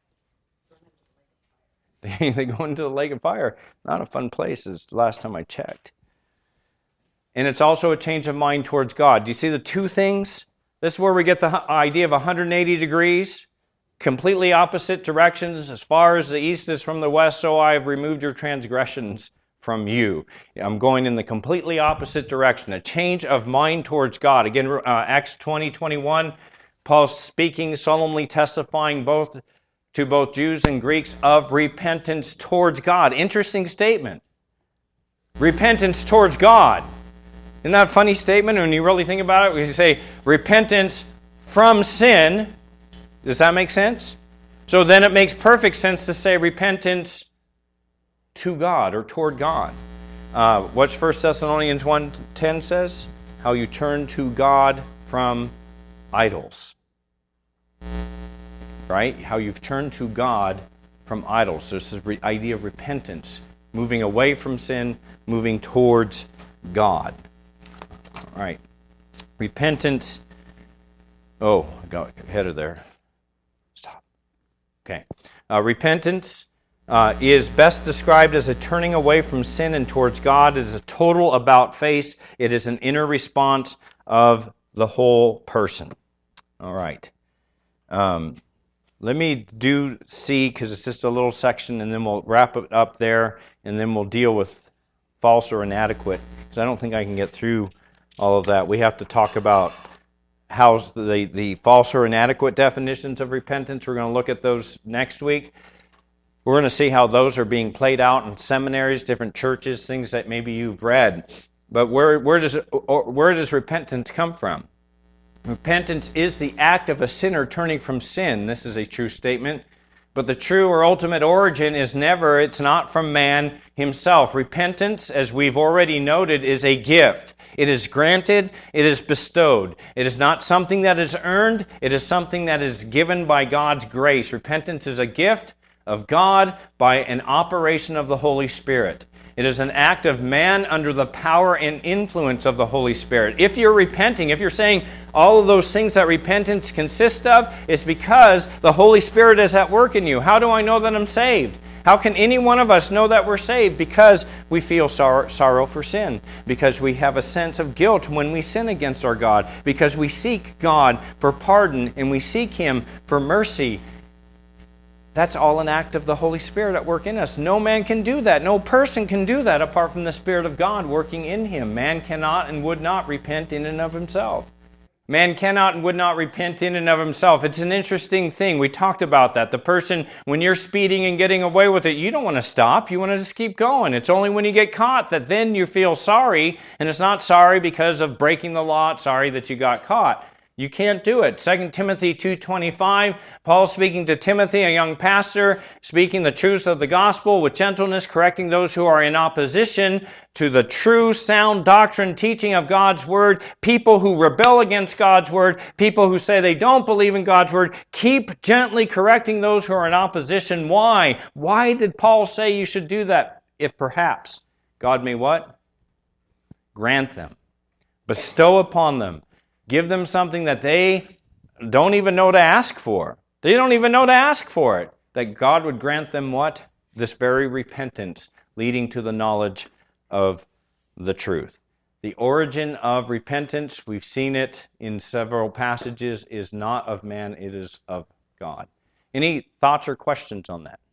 They, they go into the lake of fire. Not a fun place, is the last time I checked. And it's also a change of mind towards God. Do you see the two things? This is where we get the idea of one hundred eighty degrees, completely opposite directions. As far as the east is from the west, so I have removed your transgressions from you. I'm going in the completely opposite direction. A change of mind towards God. Again, uh, Acts twenty, twenty-one, Paul's speaking, solemnly testifying both to both Jews and Greeks of repentance towards God. Interesting statement. Repentance towards God. Isn't that a funny statement when you really think about it? We say repentance from sin. Does that make sense? So then it makes perfect sense to say repentance to God or toward God. Uh, what's First Thessalonians one ten says? How you turn to God from idols. Right? How you've turned to God from idols. So this is the idea of repentance. Moving away from sin, moving towards God. All right. Repentance. Oh, I got ahead of there. Stop. Okay. Uh, repentance uh, is best described as a turning away from sin and towards God. It is a total about face. It is an inner response of the whole person. All right. Um, let me do C, because it's just a little section, and then we'll wrap it up there, and then we'll deal with false or inadequate, because I don't think I can get through all of that. We have to talk about how the, the false or inadequate definitions of repentance. We're going to look at those next week. We're going to see how those are being played out in seminaries, different churches, things that maybe you've read. But where, where does where does repentance come from? Repentance is the act of a sinner turning from sin. This is a true statement. But the true or ultimate origin is never, it's not from man himself. Repentance, as we've already noted, is a gift. It is granted, it is bestowed. It is not something that is earned, it is something that is given by God's grace. Repentance is a gift of God by an operation of the Holy Spirit. It is an act of man under the power and influence of the Holy Spirit. If you're repenting, if you're saying all of those things that repentance consists of, it's because the Holy Spirit is at work in you. How do I know that I'm saved? How can any one of us know that we're saved? Because we feel sorrow, sorrow for sin. Because we have a sense of guilt when we sin against our God. Because we seek God for pardon and we seek Him for mercy. That's all an act of the Holy Spirit at work in us. No man can do that. No person can do that apart from the Spirit of God working in him. Man cannot and would not repent in and of himself. Man cannot and would not repent in and of himself. It's an interesting thing. We talked about that. The person, when you're speeding and getting away with it, you don't want to stop. You want to just keep going. It's only when you get caught that then you feel sorry. And it's not sorry because of breaking the law. It's sorry that you got caught. You can't do it. Second Timothy two twenty-five, Paul speaking to Timothy, a young pastor, speaking the truths of the gospel with gentleness, correcting those who are in opposition to the true, sound doctrine, teaching of God's word. People who rebel against God's word, people who say they don't believe in God's word, keep gently correcting those who are in opposition. Why? Why did Paul say you should do that? If perhaps God may what? Grant them. Bestow upon them. Give them something that they don't even know to ask for. They don't even know to ask for it. That God would grant them what? This very repentance, leading to the knowledge of the truth. The origin of repentance, we've seen it in several passages, is not of man, it is of God. Any thoughts or questions on that?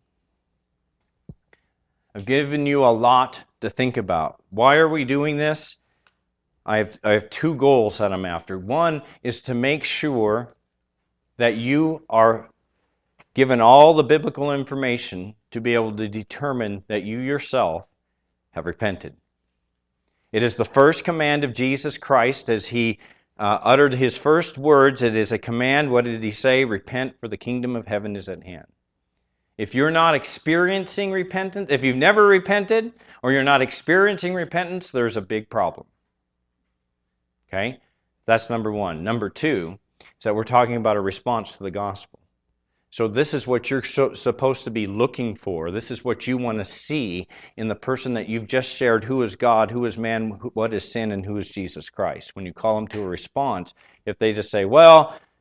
I've given you a lot to think about. Why are we doing this? I have, I have two goals that I'm after. One is to make sure that you are given all the biblical information to be able to determine that you yourself have repented. It is the first command of Jesus Christ as He uh, uttered His first words. It is a command. What did He say? Repent, for the kingdom of heaven is at hand. If you're not experiencing repentance, if you've never repented or you're not experiencing repentance, there's a big problem. Okay? That's number one. Number two is that we're talking about a response to the gospel. So this is what you're so, supposed to be looking for. This is what you want to see in the person that you've just shared. Who is God? Who is man? Who, what is sin? And who is Jesus Christ? When you call them to a response, if they just say, well,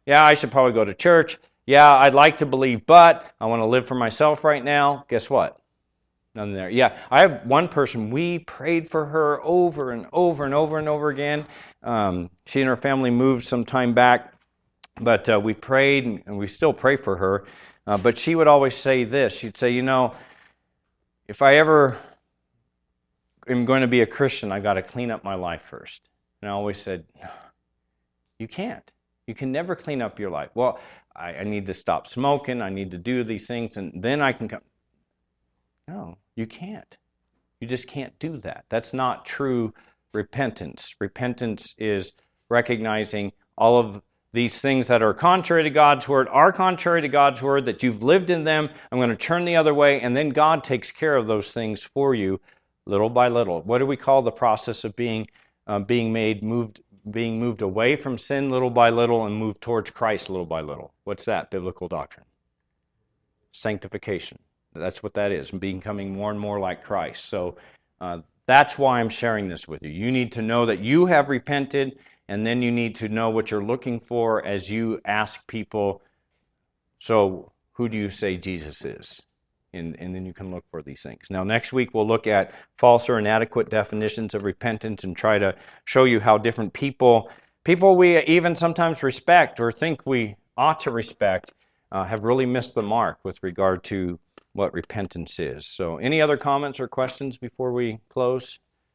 Yeah, I should probably go to church. Yeah, I'd like to believe, but I want to live for myself right now. Guess what? Nothing there. Yeah, I have one person, we prayed for her over and over and over and over again. Um, she and her family moved some time back, but uh, we prayed, and, and we still pray for her. Uh, but she would always say this. She'd say, you know, if I ever am going to be a Christian, I've got to clean up my life first. And I always said, you can't. You can never clean up your life. Well, I, I need to stop smoking. I need to do these things, and then I can come. No, you can't. You just can't do that. That's not true repentance. Repentance is recognizing all of these things that are contrary to God's word are contrary to God's word, that you've lived in them. I'm going to turn the other way, and then God takes care of those things for you little by little. What do we call the process of being uh, being made moved being moved away from sin little by little and moved towards Christ little by little? What's that? Biblical doctrine. Sanctification. That's what that is, becoming more and more like Christ. So uh, that's why I'm sharing this with you. You need to know that you have repented, and then you need to know what you're looking for as you ask people, so who do you say Jesus is? And, and then you can look for these things. Now, next week we'll look at false or inadequate definitions of repentance and try to show you how different people, people we even sometimes respect or think we ought to respect, uh, have really missed the mark with regard to what repentance is. So any other comments or questions before we close?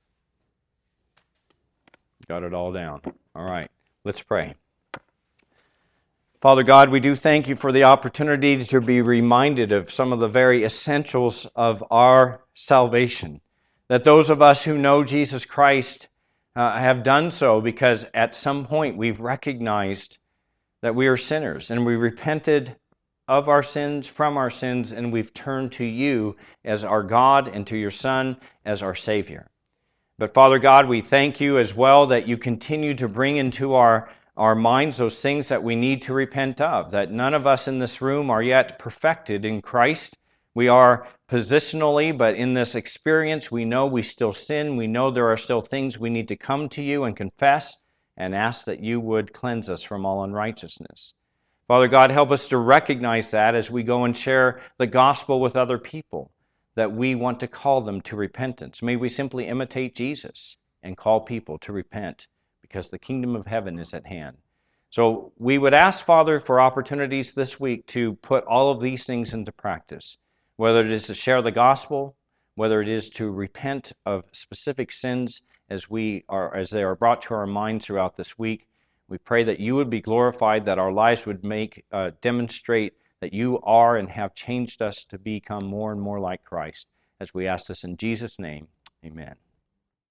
Got it all down. All right, let's pray. Father God, we do thank you for the opportunity to be reminded of some of the very essentials of our salvation. That those of us who know Jesus Christ uh, have done so because at some point we've recognized that we are sinners and we repented of our sins, from our sins, and we've turned to you as our God and to your Son as our Savior. But Father God, we thank you as well that you continue to bring into our, our minds those things that we need to repent of, that none of us in this room are yet perfected in Christ. We are positionally, but in this experience, we know we still sin. We know there are still things we need to come to you and confess and ask that you would cleanse us from all unrighteousness. Father God, help us to recognize that as we go and share the gospel with other people, that we want to call them to repentance. May we simply imitate Jesus and call people to repent because the kingdom of heaven is at hand. So we would ask, Father, for opportunities this week to put all of these things into practice, whether it is to share the gospel, whether it is to repent of specific sins as we are as they are brought to our minds throughout this week. We pray that you would be glorified, that our lives would make uh, demonstrate that you are and have changed us to become more and more like Christ. As we ask this in Jesus' name, amen.